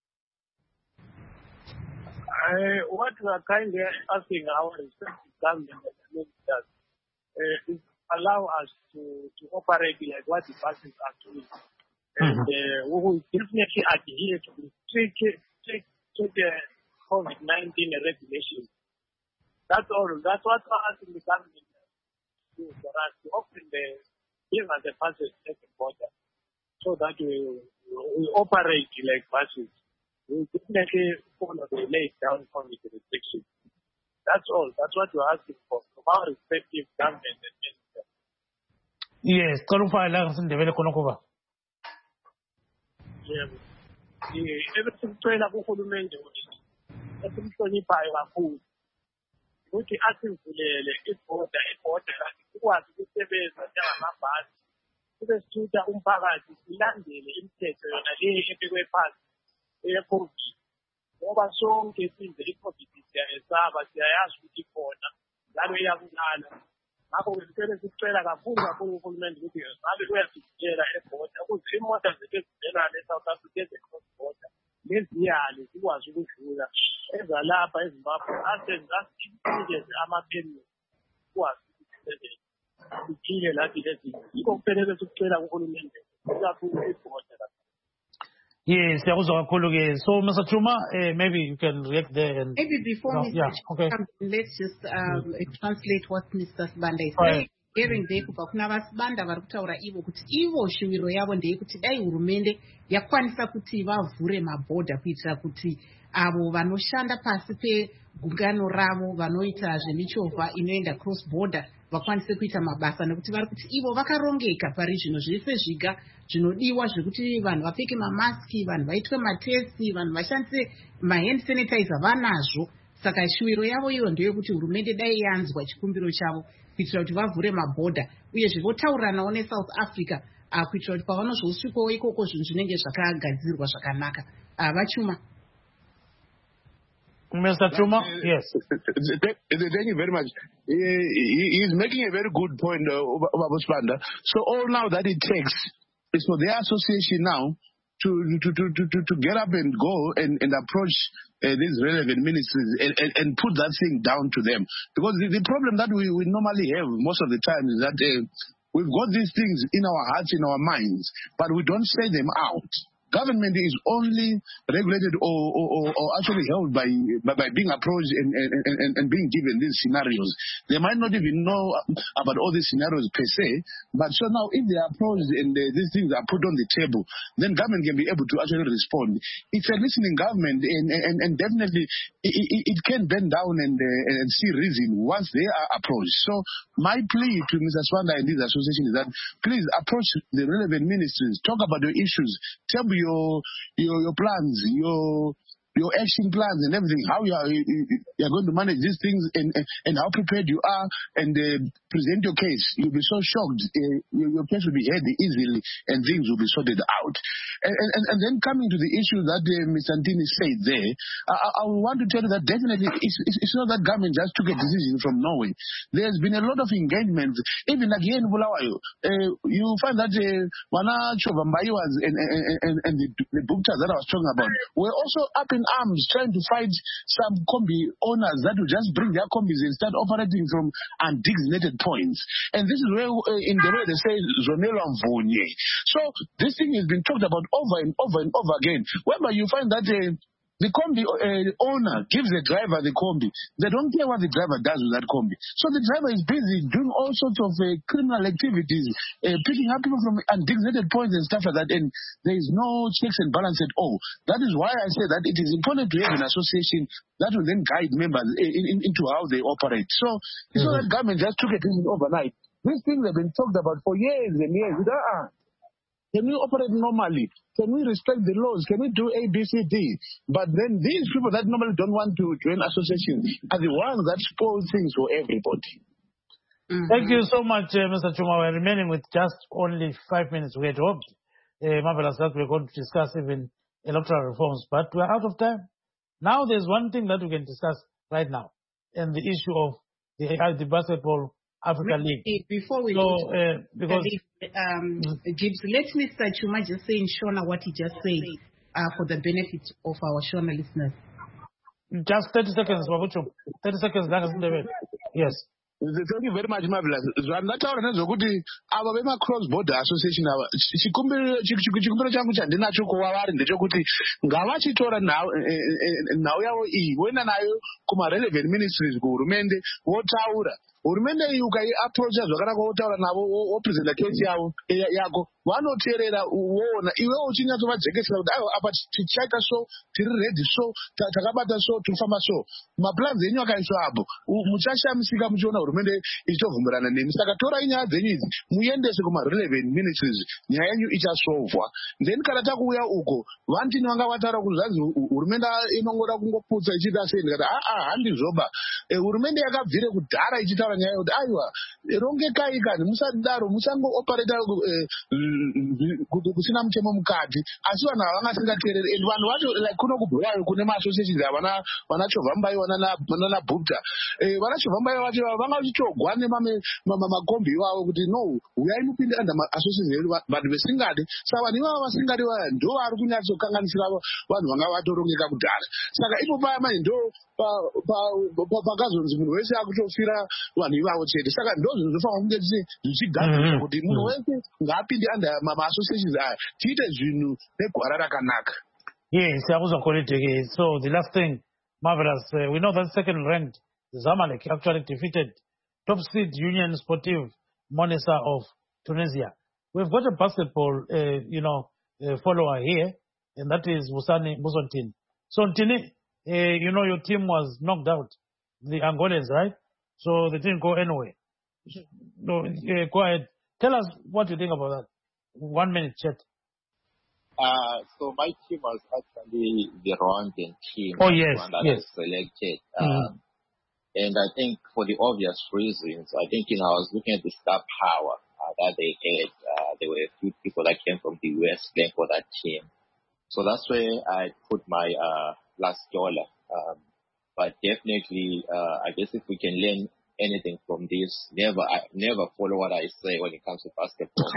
What we are kindly asking our respective government ministers is allow us to operate like what the buses are doing. And we will definitely adhere to the strict COVID-19 regulations. That's all. That's what we're asking the government to do for us, to open give us the buses second border so that we operate like buses. We definitely follow the laid down COVID restrictions. That's all. That's what we're asking for from our respective government and ministers. Yes, Ebesikuthola kuhulumende esimhloniphayo kakhulu ukuthi asivulele ibhoda lakhe sikwazi ukusebenza njengamabhasi kube sithutha umphakathi silandele imithetho yona le ebekwe phansi eyeCOVID ngoba sonke size iCOVID siyayesaba siyayazi ukuthi ikhona njalo iyabulala. Ngakho-ke sicela sicela kakhulu uhulumende ukuthi ngabe uyasivikela ebhoda ukuze imoto zethu ezivelana eSouth Africa eze-cross border leziyale zikwazi ukudlula ezalapha eZimbabwe asinikeze amaphemiti sikwazi ukuthi siphile lathi lezi. Yikho kufanele sicela uhulumende kakhulu ibhoda. Yes, so Mr. Chuma, maybe you can react there. And maybe before Mr. Okay. Let's just translate what Mr. Sibanda is saying. Hearing there kubva kuna vaSibanda vari kutaura ivo kuti ivo shuviro yavo ndeyekuti dai hurumende yakwanisa kuti vavhure mabhodha kuitira kuti avo vanoshanda pasi pegungano ravo vanoita zvemichovha inoenda cross border vakwanise kuita mabasa nekuti vari kuti ivo vakarongeka pari zvino zvese zviga zvinodiwa zvekuti vanhu vapfeke mamaski, vanhu vaitwe matesti, vanhu vashandise mahand sanitizer vanazvo. Saka shuviro yavo iyo ndeyekuti hurumende dai yanzwa chikumbiro chavo kuitira kuti vavhure mabhodha uyezve votauriranawo neSouth Africa kuitira kuti pavanozosvikawo ikoko zvinhu zvinenge zvakagadzirwa zvakanaka. Vachuma. Mr. Chuma, yes. Thank you very much. He is making a very good point, Ubaba Sibanda. So all now that it takes is for the association now to get up and go and approach these relevant ministries and put that thing down to them. Because the problem that we normally have most of the time is that we've got these things in our hearts, in our minds, but we don't say them out. Government is only regulated or actually held by being approached and being given these scenarios. They might not even know about all these scenarios per se, but so now if they are approached and these things are put on the table, then government can be able to actually respond. It's a listening government, and definitely it can bend down and see reason once they are approached. So my plea to Mr. Sibanda and this association is that please approach the relevant ministries, talk about your issues, tell me your plans, your action plans and everything, how you are going to manage these things and how prepared you are, and present your case. You'll be so shocked. Your case will be heard easily and things will be sorted out. And then coming to the issue that Mr. Ntini said there, I want to tell you that definitely it's not that government just took a decision from Norway. There's been a lot of engagement. Even like here in Bulawayo, you find that Wana Chovambayi was and the Buktas that I was talking about were also up in arms trying to fight some combi owners that would just bring their combis and start operating from undesignated points. And this is where in the way they say Zonelo and Vonye. So this thing has been talked about over and over and over again, whereby you find that The combi owner gives the driver the combi. They don't care what the driver does with that combi. So the driver is busy doing all sorts of criminal activities, picking up people from undesignated points and stuff like that, and there is no checks and balance at all. That is why I say that it is important to have an association that will then guide members into how they operate. So it's not that government just took a decision overnight. These things have been talked about for years and years. Can we operate normally? Can we respect the laws? Can we do A, B, C, D? But then these people that normally don't want to join associations are the ones that spoil things for everybody. Thank you so much, Mr. Chuma. We're remaining with just only 5 minutes. We had hoped, marvelous, that we're going to discuss even electoral reforms, but we're out of time. Now there's one thing that we can discuss right now, and the issue of the Basketball Africa League. Before we because Gibbs, let Mr. Chuma just say in Shona what he just said for the benefit of our Shona listeners. Just 30 seconds, Babuchu. 30 seconds. Yes. Thank you very much, marvelous. Zvandataura nezvokuti ava vema-cross border association ava chikumbiro changu chandinacho kuvavari ndechekuti ngavachitora nhau yavo iyi voenda nayo kuma-relevant ministries kuhurumende votaura. Hurumende iyi ukaiaprocha zvakanaka wotaura navo wopresenta case yako vanoteerera voona iwewo uchinyatsovajekesera kuti aiwa apa tichaita so tiri ready so takabata so tirikufamba so maplans enyu akaiswa apo muchashamisika muchiona hurumende ichitovhumburana nemi. Saka torai nyaya dzenyu idzi muendese kuma-relevant ministries, nyaya yenyu ichasovhwa. Then kana takuuya uko vantini vanga vataura kuti zvanzi hurumende inongoda kungoputsa ichiita sei, ndikati handizvoba. Hurumende yakabvire kudhara ichitaura nyaya yekuti aiwa rongekai kani musadaro musangoopareta kusina mutemo mukati, asi vanhu ava vanga singateereri. And vanhu vacho like kuno kubhurayo kune ma-associations ava vanachovhambai vanana bhupta vanachovhambai vacho vanga vachitogwa nemakombi iwavo kuti no uyai mupinde under ma-associations edu vanhu vesingadi. Saka vanhu ivava vasingadi vaya ndo vari kunyatsokanganisira vanhu vanga vatorongeka kudhara. Saka ipo paya manje ndo pakazonzi munhu wese akutofira vanhu ivavo chete. Saka ndo zvinhu zvofanira kunge zvichigadzirwa kuti munhu wese ngaapinde under ma-associations aya tiite zvinhu negwara rakanaka. Yes, so the last thing, marvelous, we know that second ranked Zamalek actually defeated top seed Union Sportive Monesa of Tunisia. We've got a basketball, follower here, and that is Musontin. So, Ntini, your team was knocked out, the Angolans, right? So they didn't go anywhere. No, go ahead. Tell us what you think about that. 1 minute, chat. So my team was actually the Rwandan team. Oh, yes, that yes. was selected. And I think for the obvious reasons, I think, I was looking at the star power that they had. There were a few people that came from the US playing for that team. So that's where I put my last dollar. But definitely, I guess if we can learn anything from this, never follow what I say when it comes to basketball.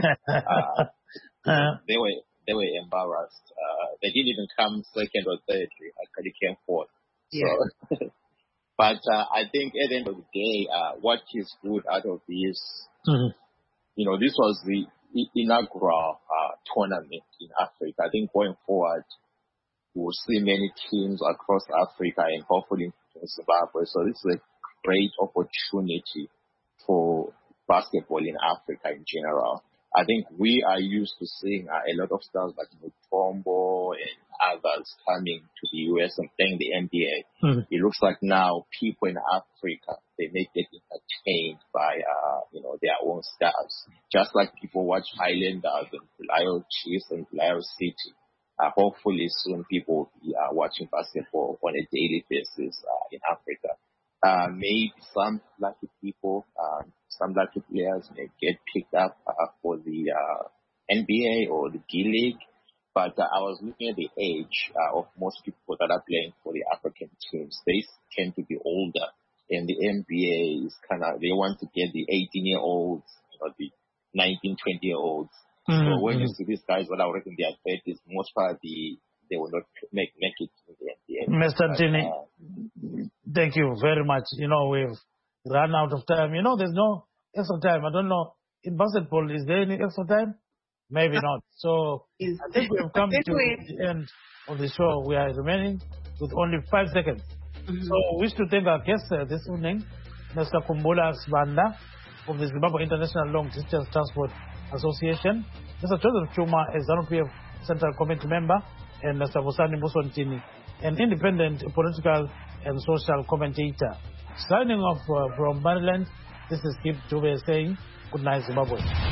They were embarrassed. They didn't even come second or third. They actually came fourth. Yeah. So, but I think at the end of the day, what is good out of this, this was the inaugural tournament in Africa. I think going forward, we'll see many teams across Africa and hopefully in Zimbabwe. So this is a great opportunity for basketball in Africa in general. I think we are used to seeing a lot of stars like Mutombo and others coming to the US and playing the NBA. It looks like now people in Africa, they may get entertained by, their own stars. Just like people watch Highlanders and Lyle Chiefs and Lyle City. Hopefully soon people will be watching basketball on a daily basis in Africa. Maybe some lucky people, some lucky players may get picked up for the NBA or the G League. But I was looking at the age of most people that are playing for the African teams. They tend to be older. And the NBA is they want to get the 18-year-olds, the 19, 20-year-olds. So when you see these guys that are already in their 30s, most probably they will not make it to the NBA. Mr. Ntini, thank you very much. We've run out of time. There's no extra time. I don't know. In basketball, is there any extra time? Maybe not. So I think we have come to the end of the show. We are remaining with only 5 seconds. So we wish to thank our guests this evening, Mr. Kumbula Sibanda of the Zimbabwe International Long Distance Transport Association, Mr. Joseph Chuma, a ZANU-PF Central Committee member, and Mr. Vusani Musontini, an independent political and social commentator. Signing off from Maryland, this is Kip Dube saying, good night, Zimbabwe.